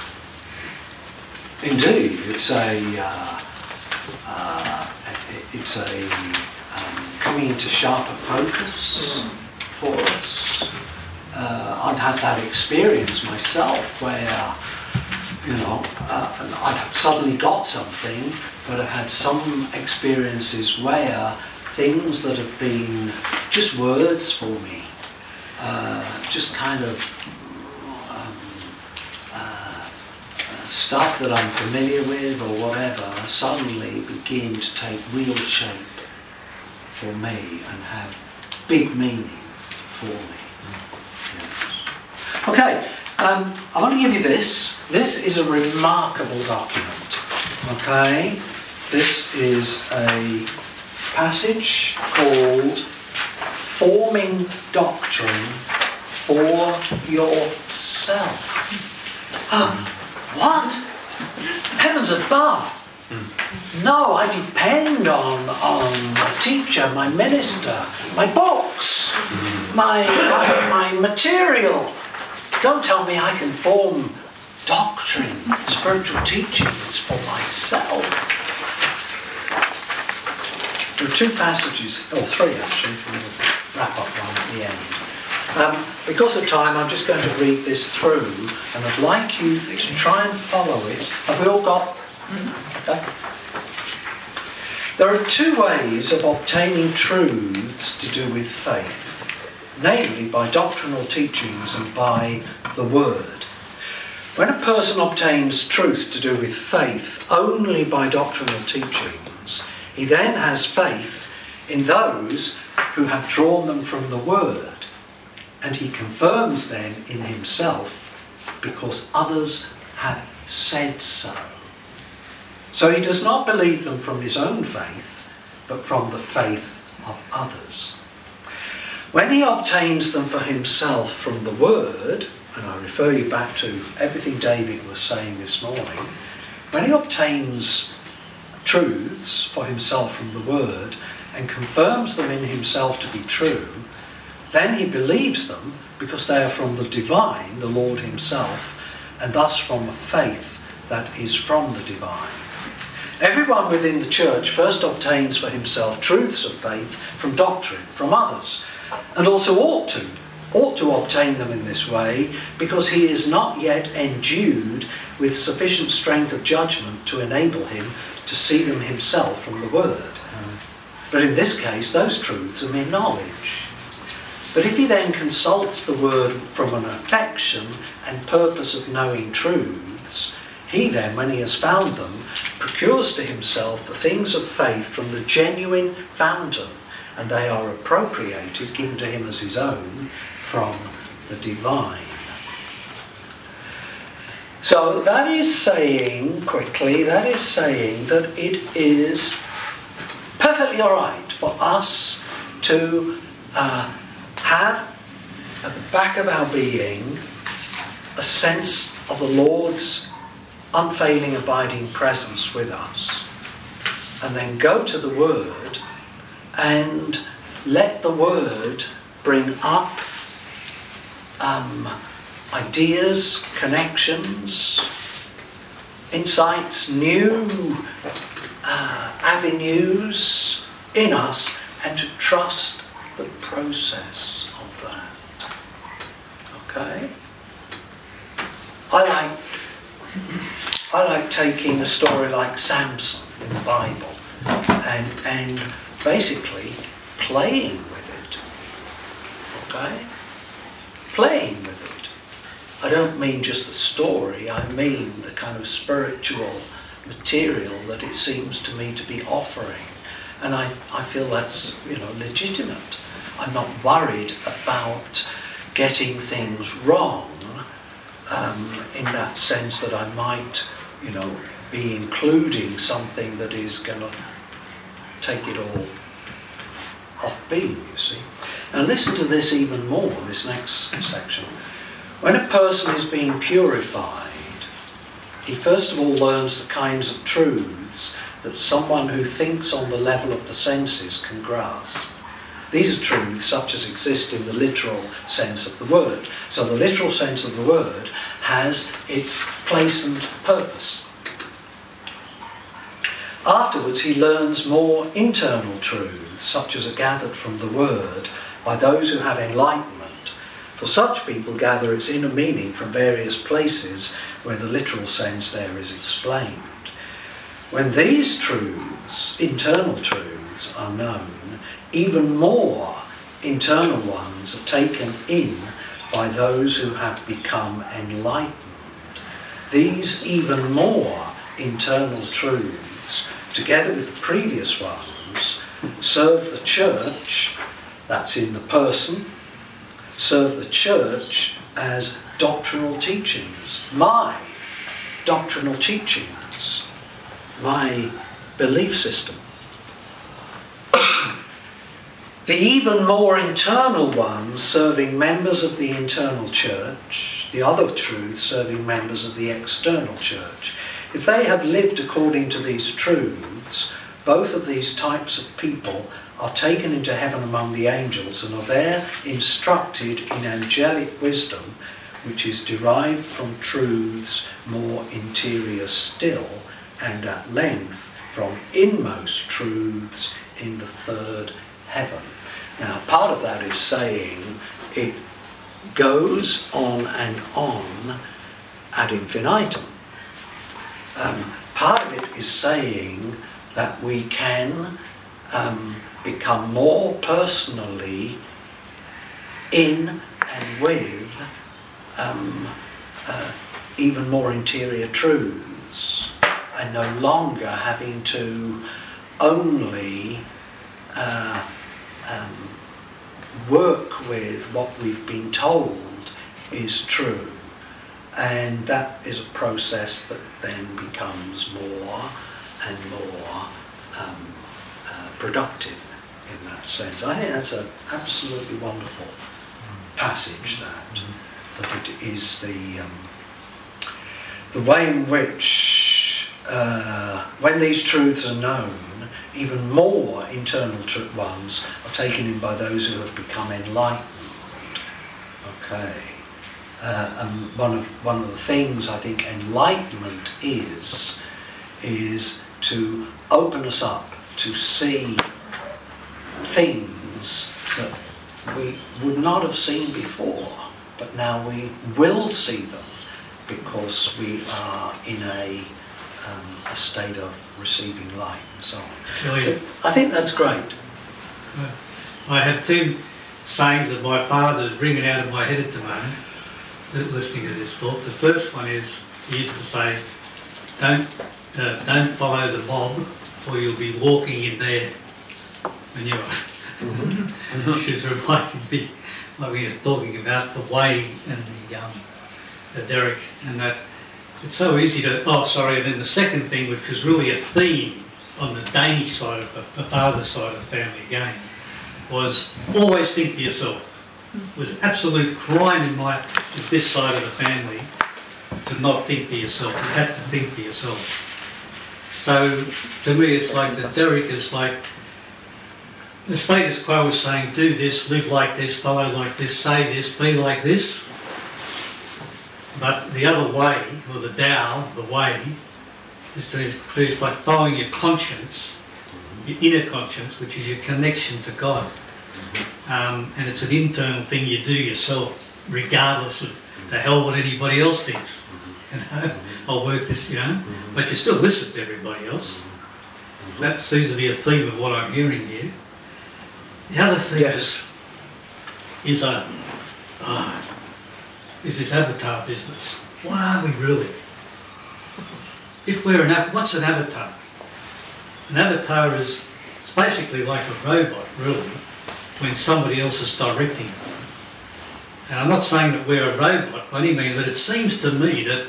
Indeed, it's a uh, uh, it's a um, coming into sharper focus for us. Uh, I've had that experience myself where, you know, uh, I've suddenly got something, but I've had some experiences where things that have been just words for me, uh, just kind of um, uh, uh, stuff that I'm familiar with or whatever, suddenly begin to take real shape for me and have big meaning for me. Yes. Okay, um, I want to give you this. This is a remarkable document. Okay, this is a passage called Forming Doctrine for Yourself. Um, what? Heavens above! No, I depend on, on my teacher, my minister, my books, my, my, my material. Don't tell me I can form doctrine, spiritual teachings for myself. There are two passages, or three actually, if we wrap up one at the end. Um, because of time, I'm just going to read this through, and I'd like you to try and follow it. Have we all got? Okay. There are two ways of obtaining truths to do with faith, namely by doctrinal teachings and by the Word. When a person obtains truth to do with faith only by doctrinal teachings, he then has faith in those who have drawn them from the Word, and he confirms them in himself because others have said so. So he does not believe them from his own faith, but from the faith of others. When he obtains them for himself from the Word, and I refer you back to everything David was saying this morning, when he obtains truths for himself from the Word and confirms them in himself to be true, then he believes them because they are from the divine, the Lord himself, and thus from a faith that is from the divine. Everyone within the church first obtains for himself truths of faith from doctrine, from others, and also ought to, ought to obtain them in this way because he is not yet endued with sufficient strength of judgment to enable him to see them himself from the Word. But in this case, those truths are mere knowledge. But if he then consults the Word from an affection and purpose of knowing truths, he then, when he has found them, procures to himself the things of faith from the genuine fountain, and they are appropriated, given to him as his own, from the divine. So that is saying, quickly, that is saying that it is perfectly all right for us to uh, have at the back of our being a sense of the Lord's unfailing abiding presence with us, and then go to the Word and let the Word bring up um, ideas, connections, insights, new uh, avenues in us, and to trust the process of that. Okay? I like I like taking a story like Samson in the Bible and and basically playing with it. Okay? Playing with it. I don't mean just the story, I mean the kind of spiritual material that it seems to me to be offering. And I I feel that's, you know, legitimate. I'm not worried about getting things wrong, um, in that sense that I might, you know, be including something that is going to take it all off beam, you see. Now listen to this even more, this next section. When a person is being purified, he first of all learns the kinds of truths that someone who thinks on the level of the senses can grasp. These are truths such as exist in the literal sense of the word. So the literal sense of the word has its place and purpose. Afterwards, he learns more internal truths, such as are gathered from the word by those who have enlightenment. For such people gather its inner meaning from various places where the literal sense there is explained. When these truths, internal truths, are known, even more internal ones are taken in by those who have become enlightened. These even more internal truths, together with the previous ones, serve the church, that's in the person, serve the church as doctrinal teachings. My doctrinal teachings, my belief system. The even more internal ones serving members of the internal church, the other truths serving members of the external church. If they have lived according to these truths, both of these types of people are taken into heaven among the angels and are there instructed in angelic wisdom, which is derived from truths more interior still, and at length from inmost truths in the third heaven. Now, part of that is saying it goes on and on ad infinitum. Um, part of it is saying that we can um, become more personally in and with um, uh, even more interior truths, and no longer having to only uh, um, work with what we've been told is true. And that is a process that then becomes more and more um, uh, productive in that sense. I think that's an absolutely wonderful passage, that, that it is the, um, the way in which, uh, when these truths are known, even more internal tr- ones are taken in by those who have become enlightened. Okay. Uh, and one of one of the things I think enlightenment is is to open us up to see things that we would not have seen before, but now we will see them because we are in a um, a state of receiving light and so on. So I think that's great. I have two sayings of my father's ringing out of my head at the moment, listening to this talk. The first one is, he used to say, don't uh, don't follow the mob, or you'll be walking in their manure. Which is reminding me, like we were talking about the way and the um, the Derek, and that it's so easy to. Oh, sorry. And then the second thing, which was really a theme on the Danish side of the, the father's side of the family again, was always think for yourself. It was absolute crime in my in this side of the family to not think for yourself. You had to think for yourself. So to me, it's like the Derek is like the status quo is saying, do this, live like this, follow like this, say this, be like this. But the other way, or the Tao, the way, is to is, to, is like following your conscience, your inner conscience, which is your connection to God. Um, and it's an internal thing you do yourself, regardless of the hell what anybody else thinks. You know, I'll work this, you know, but you still listen to everybody else. So that seems to be a theme of what I'm hearing here. The other thing yes. is, is a, oh, is this avatar business. What are we really? If we're an, what's an avatar? An avatar is, it's basically like a robot, really, when somebody else is directing it. And I'm not saying that we're a robot by any means, but it seems to me that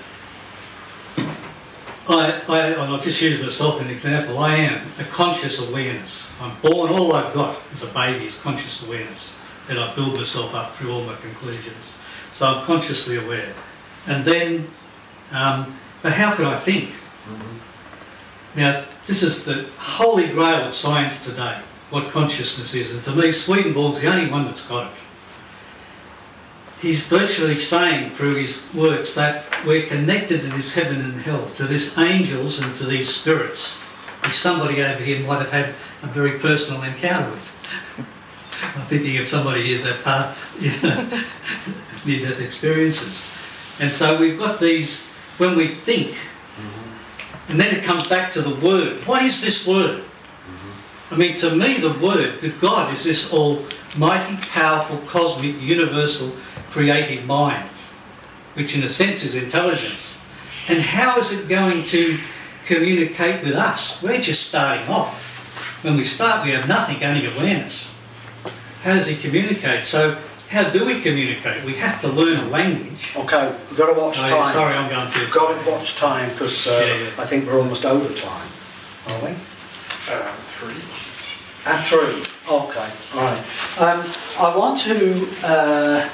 I, I, and I'll just use myself as an example, I am a conscious awareness. I'm born, all I've got as a baby is conscious awareness. Then I build myself up through all my conclusions. So I'm consciously aware. And then, um, but how can I think? Mm-hmm. Now, this is the holy grail of science today, what consciousness is. And to me, Swedenborg's the only one that's got it. He's virtually saying through his works that we're connected to this heaven and hell, to these angels and to these spirits, which somebody over here might have had a very personal encounter with. I'm thinking of somebody who's had part, you know, near-death experiences. And so we've got these, when we think, mm-hmm. and then it comes back to the word. What is this word? Mm-hmm. I mean, to me, the word, to God, is this almighty, powerful, cosmic, universal, creative mind, which in a sense is intelligence. And how is it going to communicate with us? We're just starting off. When we start, we have nothing, only awareness. How does he communicate? So how do we communicate? We have to learn a language. Okay, we've got to watch oh, time. Sorry, I'm going to. We've got to watch time because uh, yeah, yeah. I think we're almost over time. Are we? Uh, three. At three. Okay, all right. Um, I want to... Uh,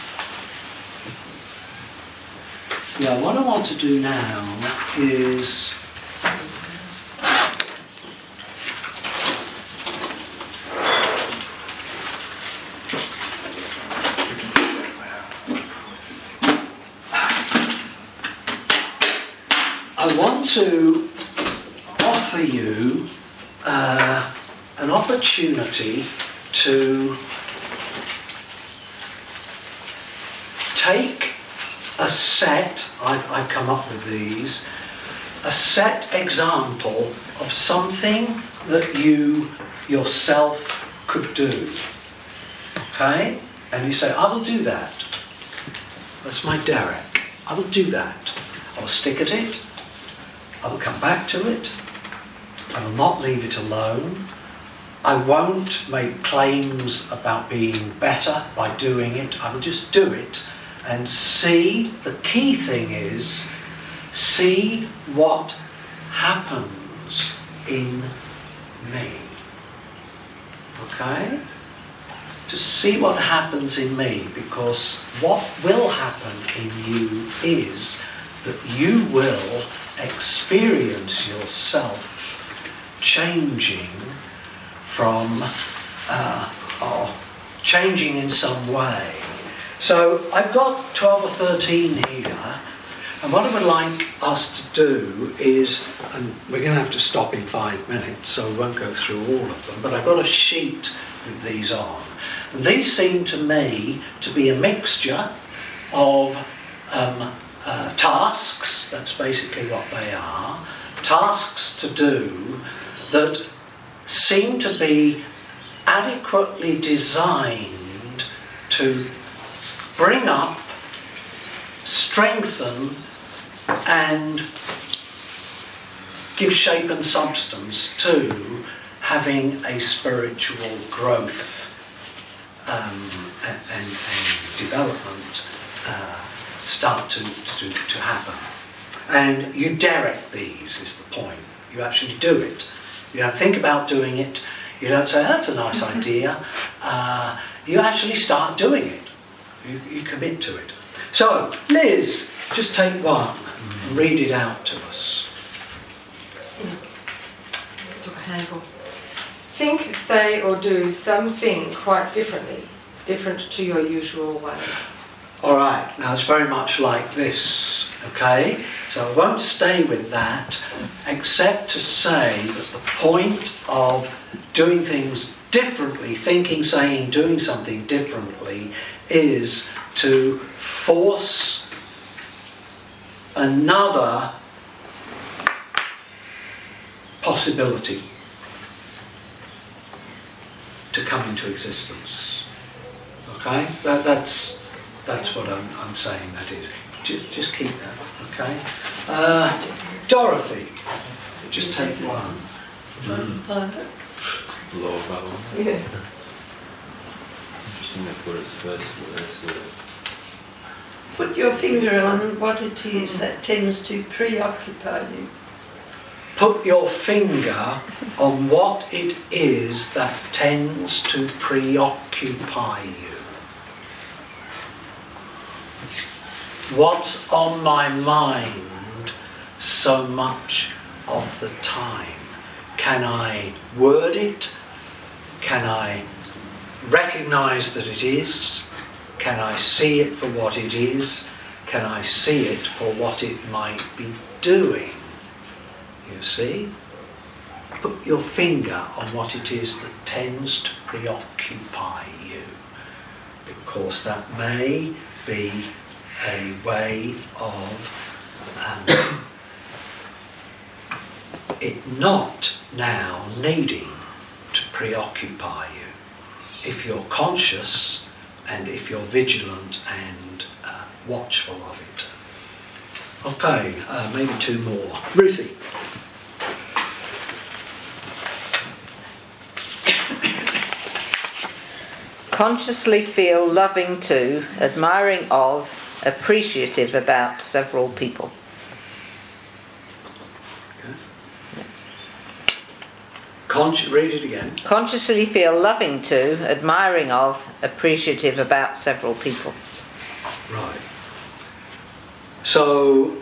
Yeah, what I want to do now is I want to offer you uh, an opportunity to take a set, I've, I've come up with these, a set example of something that you yourself could do. Okay? And you say, I will do that. That's my derrick. I will do that. I will stick at it. I will come back to it. I will not leave it alone. I won't make claims about being better by doing it. I will just do it and see. The key thing is, see what happens in me. Okay? To see what happens in me, because what will happen in you is that you will experience yourself changing from, uh, or changing in some way. So I've got twelve or thirteen here, and what I would like us to do is, and we're going to have to stop in five minutes, so we won't go through all of them, but I've got a sheet with these on. And these seem to me to be a mixture of um, uh, tasks, that's basically what they are, tasks to do that seem to be adequately designed to bring up, strengthen and give shape and substance to having a spiritual growth um, and, and, and development uh, start to, to, to happen. And you derrick these is the point. You actually do it. You don't think about doing it. You don't say, that's a nice idea. Uh, you actually start doing it. You, you commit to it. So, Liz, just take one and read it out to us. Took a handful. Think, say or do something quite differently, different to your usual way. All right, now it's very much like this, okay? So I won't stay with that, except to say that the point of doing things differently, thinking, saying, doing something differently, is to force another possibility to come into existence. Okay? That, that's that's what I'm, I'm saying that is. Just, just keep that, okay? Uh, Dorothy, just take one. Mm. Lower bubble. Yeah. Interesting they put it first, first word. Put your finger on what it is that tends to preoccupy you. Put your finger on what it is that tends to preoccupy you. What's on my mind so much of the time? Can I word it? Can I recognise that it is? Can I see it for what it is? Can I see it for what it might be doing? You see? Put your finger on what it is that tends to preoccupy you, because that may be a way of um, it not now needing to preoccupy you, if you're conscious and if you're vigilant and uh, watchful of it. Okay, uh, maybe two more. Ruthie. Consciously feel loving to, admiring of, appreciative about several people. Okay. Con- read it again. Consciously feel loving to, admiring of, appreciative about several people. Right. So,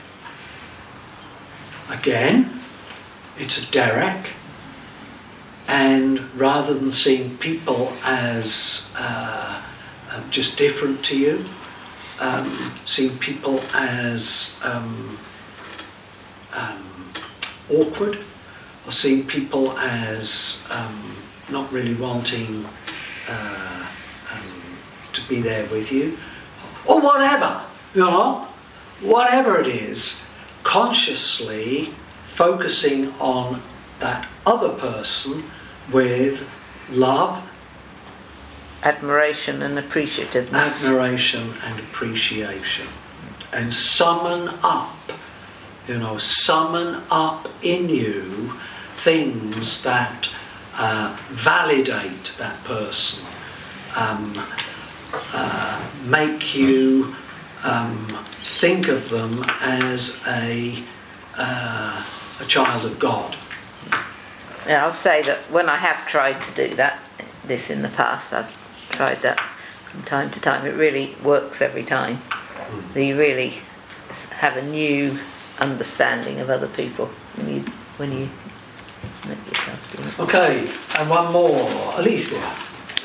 again, it's a derrick, and rather than seeing people as uh, um, just different to you, um, seeing people as um, um, awkward, or seeing people as um, not really wanting uh, um, to be there with you, or whatever, you know, whatever it is, consciously focusing on that other person with love, admiration and appreciativeness. admiration and appreciation, and summon up, you know, summon up in you things that uh, validate that person, um, uh, make you um, think of them as a uh, a child of God. Yeah, I'll say that when I have tried to do that, this in the past, I've tried that from time to time. It really works every time. Mm. You really have a new understanding of other people when you when you make yourself do it. Okay, and one more, Alicia.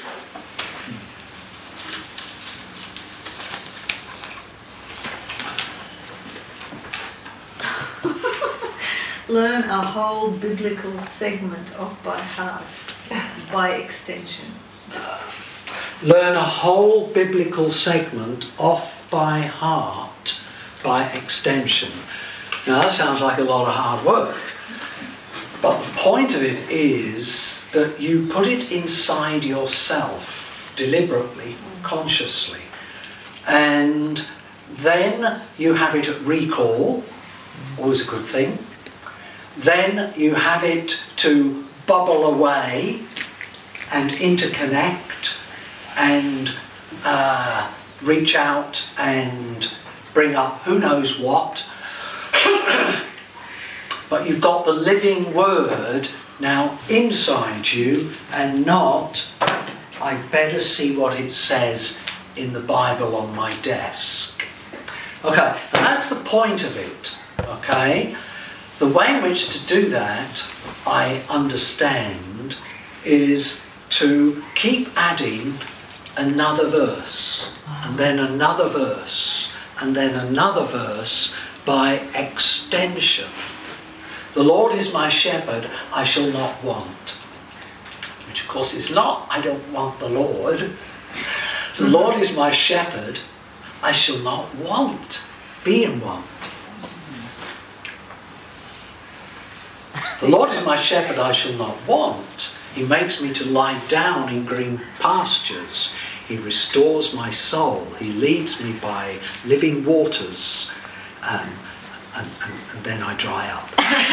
Learn a whole biblical segment off by heart, by extension. Learn a whole biblical segment off by heart, by extension. Now that sounds like a lot of hard work, but the point of it is that you put it inside yourself deliberately, consciously, and then you have it at recall, always a good thing. Then you have it to bubble away and interconnect and uh, reach out and bring up who knows what. But you've got the living word now inside you, and not, I better see what it says in the Bible on my desk. Okay, and that's the point of it, okay? The way in which to do that, I understand, is to keep adding another verse, and then another verse, and then another verse by extension. The Lord is my shepherd, I shall not want. Which of course is not, I don't want the Lord. The Lord is my shepherd, I shall not want, be in want. The Lord is my shepherd, I shall not want. He makes me to lie down in green pastures. He restores my soul. He leads me by living waters. Um, and, and, and then I dry up.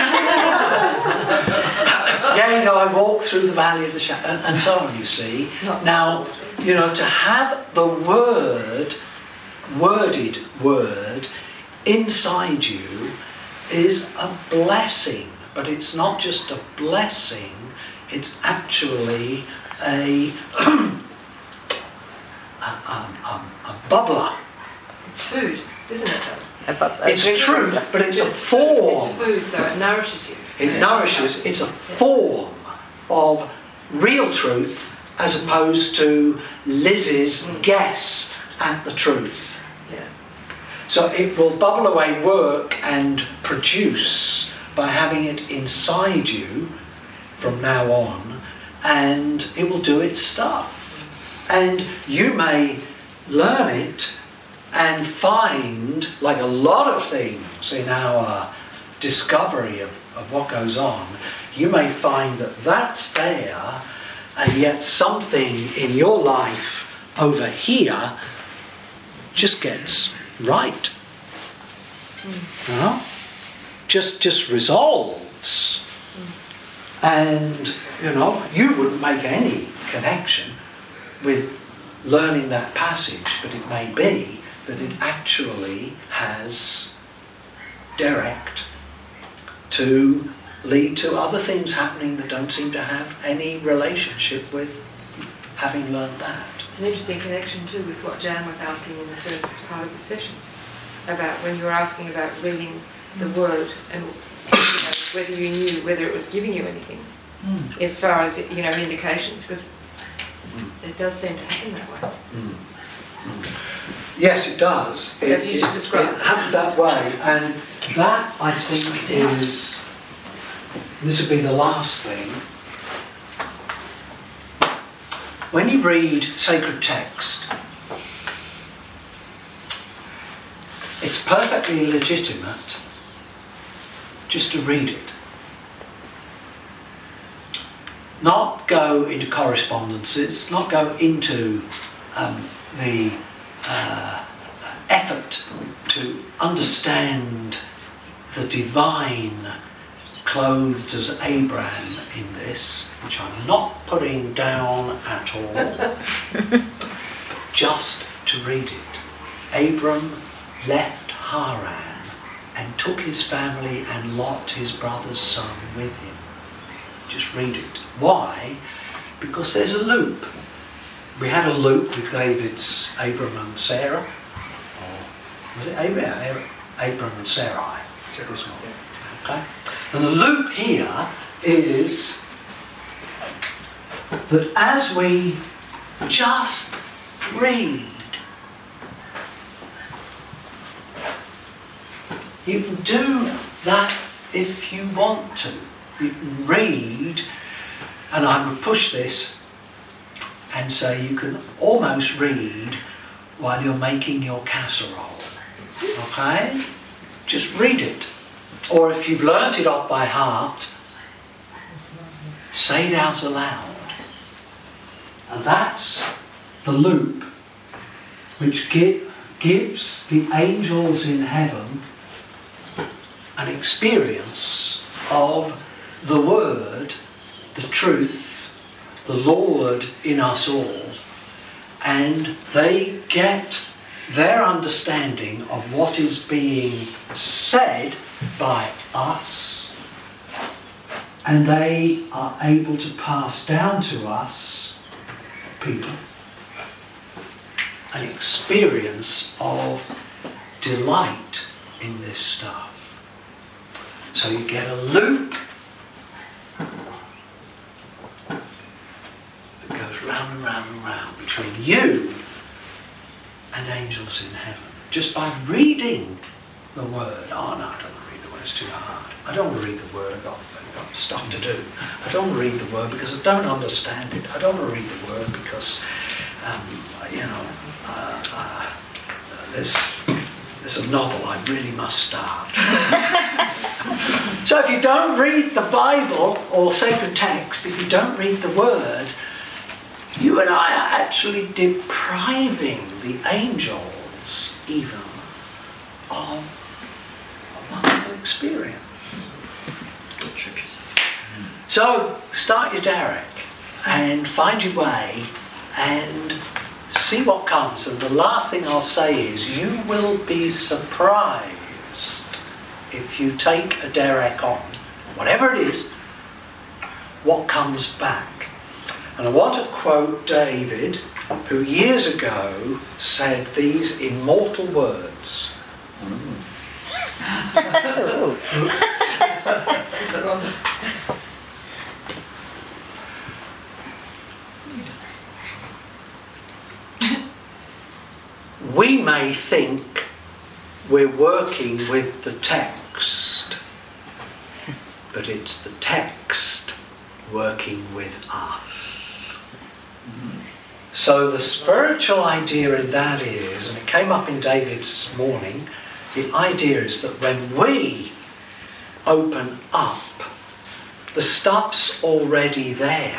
Yea, though I walk through the valley of the shadow, and, and so on, you see. Now, you know, to have the word, worded word, inside you is a blessing. But it's not just a blessing, it's actually a, a, a, a, a bubbler. It's food, isn't it though? A bu- a It's truth, but it's a form. It's food though, it nourishes you. It nourishes, it's a form of real truth as opposed to Liz's Mm. guess at the truth. Yeah. So it will bubble away work and produce by having it inside you from now on, and it will do its stuff. And you may learn it and find, like a lot of things in our discovery of, of what goes on, you may find that that's there, and yet something in your life over here just gets right. Mm. You know? Just, just resolves. Mm. And, you know, you wouldn't make any connection with learning that passage, but it may be that it actually has direct to lead to other things happening that don't seem to have any relationship with having learned that. It's an interesting connection too with what Jan was asking in the first part of the session, about when you were asking about reading the word and you know, whether you knew whether it was giving you anything mm. as far as, you know, indications, because mm. it does seem to happen that way. Mm. Mm. Yes, it does. It, as you just described. It happens that way, and that, I think, is, this would be the last thing. When you read sacred text, it's perfectly legitimate just to read it. Not go into correspondences, not go into um, the uh, effort to understand the divine clothed as Abraham in this, which I'm not putting down at all, just to read it. Abram left Haran and took his family and Lot, his brother's son, with him. Just read it. Why? Because there's a loop. We had a loop with David's Abram and Sarah. Or was it Abraham? Abram and Sarai. This one. Okay. And the loop here is that as we just read, you can do that if you want to. You can read, and I would push this and say you can almost read while you're making your casserole. Okay? Just read it. Or if you've learnt it off by heart, say it out aloud. And that's the loop which give, gives the angels in heaven an experience of the Word, the truth, the Lord in us all, and they get their understanding of what is being said by us, and they are able to pass down to us, people, an experience of delight in this stuff. So you get a loop that goes round and round and round between you and angels in heaven, just by reading the Word. Oh no, I don't want to read the Word, it's too hard. I don't want to read the Word, I've got, I've got stuff to do. I don't want to read the Word because I don't understand it. I don't want to read the Word because, um, you know, uh, uh, there's, there's a novel I really must start. So if you don't read the Bible or sacred text, if you don't read the Word, you and I are actually depriving the angels even of a wonderful experience. Trip yourself. So start your derrick and find your way and see what comes. And the last thing I'll say is you will be surprised if you take a derrick on, whatever it is, what comes back. And I want to quote David, who years ago said these immortal words. Mm. We may think we're working with the text, but it's the text working with us. So the spiritual idea in that is, and it came up in David's morning, the idea is that when we open up, the stuff's already there,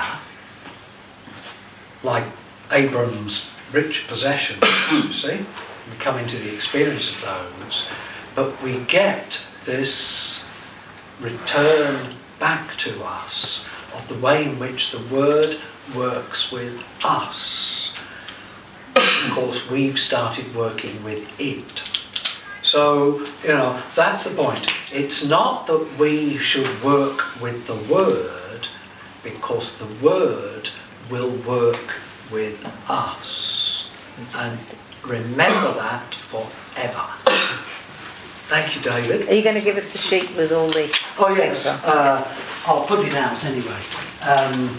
like Abram's rich possessions, you see? We come into the experience of those, but we get this return back to us of the way in which the Word works with us. Of course, we've started working with it. So, you know, that's the point. It's not that we should work with the Word, because the Word will work with us. And remember that forever. Thank you, David. Are you going to give us the sheet with all the... Oh, yes. Uh, I'll put it out anyway. Um,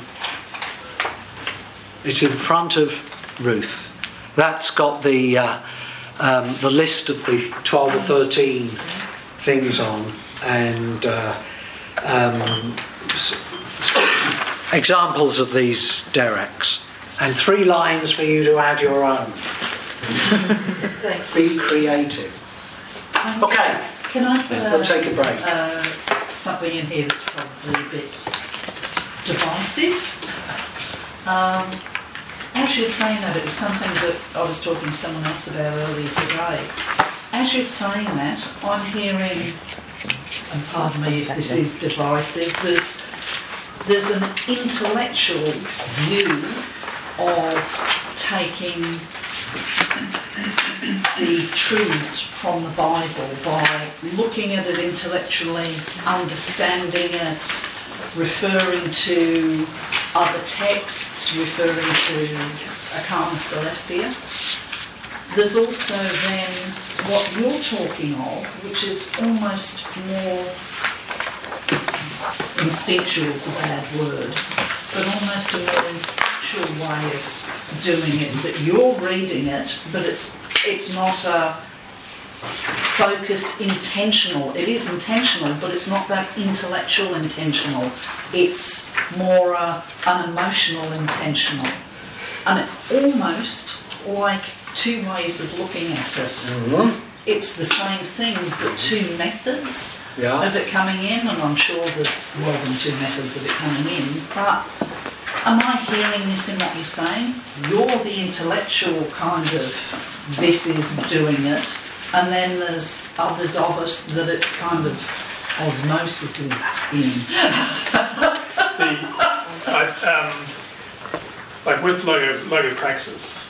it's in front of Ruth. That's got the uh, um, the list of the twelve or thirteen things on, and uh, um, s- s- examples of these derricks, and three lines for you to add your own. Be creative. Um, Okay, Can I put we'll a, take a break. uh, something in here that's probably a bit divisive? Um, as you're saying that, it was something that I was talking to someone else about earlier today. As you're saying that, I'm hearing, and pardon me if this is divisive, there's, there's an intellectual view of taking the truths from the Bible by looking at it intellectually, understanding it, referring to other texts, referring to Arcana Celestia. There's also then what you're talking of, which is almost more instinctual is a bad word, but almost a more instinctual way of doing it, that you're reading it, but it's it's not a focused intentional. It is intentional, but it's not that intellectual intentional. It's more uh, an emotional intentional. And it's almost like two ways of looking at it. Mm-hmm. It's the same thing, but two methods Yeah. of it coming in, and I'm sure there's more than two methods of it coming in, but am I hearing this in what you're saying? You're the intellectual kind of, this is doing it, and then there's others of us that it kind of osmosis is in. The, I, um, like with Logo, Logo Praxis,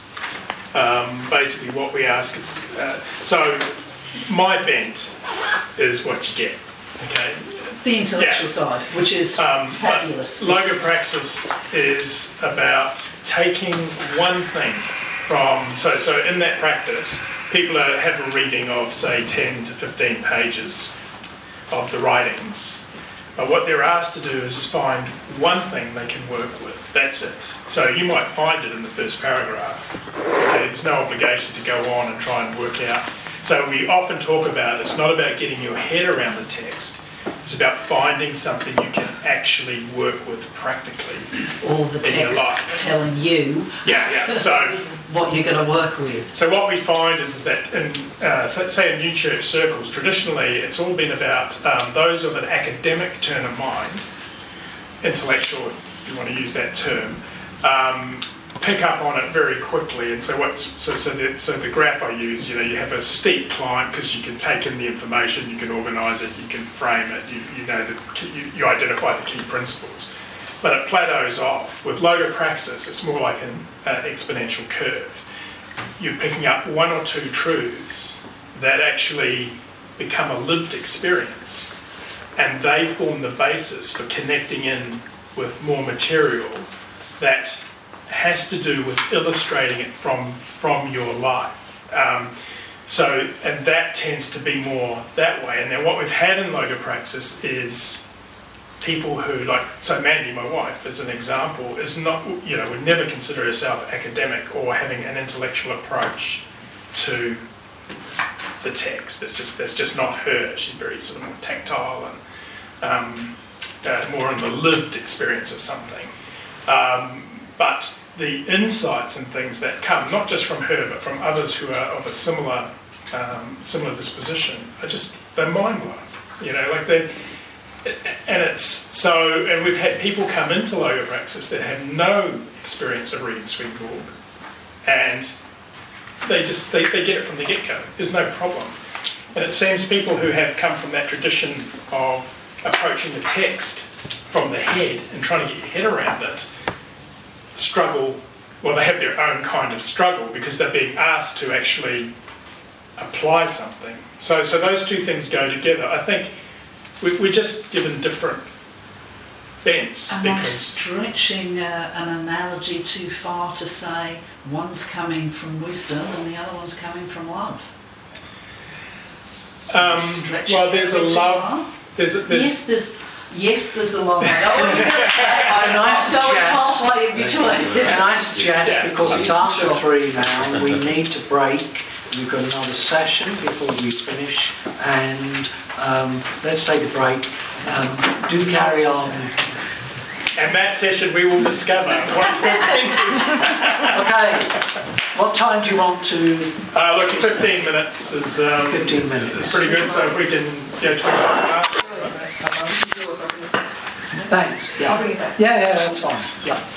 um, basically what we ask, uh, so my bent is what you get, okay? The intellectual Yeah. side, which is Um, fabulous. but Logo It's- Praxis is about taking one thing from, so so in that practice, people are, have a reading of, say, ten to fifteen pages of the writings. But what they're asked to do is find one thing they can work with. That's it. So you might find it in the first paragraph. Okay, there's no obligation to go on and try and work out. So we often talk about, it's not about getting your head around the text. It's about finding something you can actually work with practically. Or the in your text life. telling you Yeah, yeah. So what you're going to work with. So what we find is, is that in, uh, so- say in new church circles, traditionally it's all been about um, those of an academic turn of mind, intellectual, if you want to use that term, um, pick up on it very quickly. And so what? So so the, so the graph I use, you know, you have a steep climb because you can take in the information, you can organise it, you can frame it, you, you know, the, key- you, you identify the key principles. But it plateaus off. With Logo Praxis, it's more like an uh, exponential curve. You're picking up one or two truths that actually become a lived experience, and they form the basis for connecting in with more material that has to do with illustrating it from, from your life. Um, so, and that tends to be more that way. And then what we've had in Logo Praxis is people who, like, so Mandy, my wife, as an example, is not, you know, would never consider herself academic or having an intellectual approach to the text. That's just that's just not her. She's very sort of more tactile and um, uh, more in the lived experience of something. Um, but the insights and things that come, not just from her, but from others who are of a similar um, similar disposition, are just, they're mind blowing. You know, like they. And it's so, and we've had people come into Logo Praxis that have no experience of reading Swedenborg, and they just they, they get it from the get-go. There's no problem. And it seems people who have come from that tradition of approaching the text from the head and trying to get your head around it struggle. Well, they have their own kind of struggle because they're being asked to actually apply something. So, so those two things go together. I think. We're just given different bents. Am I because stretching uh, an analogy too far to say one's coming from wisdom and the other one's coming from love? um, Stretching well, there's a it too love. far? There's a, there's, Yes, there's yes, there's a love. I know what you're going to say. Can I I'm going suggest- halfway in between. Can I suggest, Yeah. because it's after three now, we need to break. We've got another session before we finish, and um, let's take a break. Um, do carry on. and that session we will discover what good bent is. Okay. What time do you want to? Uh, look, fifteen minutes is um, Fifteen minutes. is pretty good. So if we can go twenty-five past. Thanks. Yeah. Yeah, yeah, that's fine. Yeah.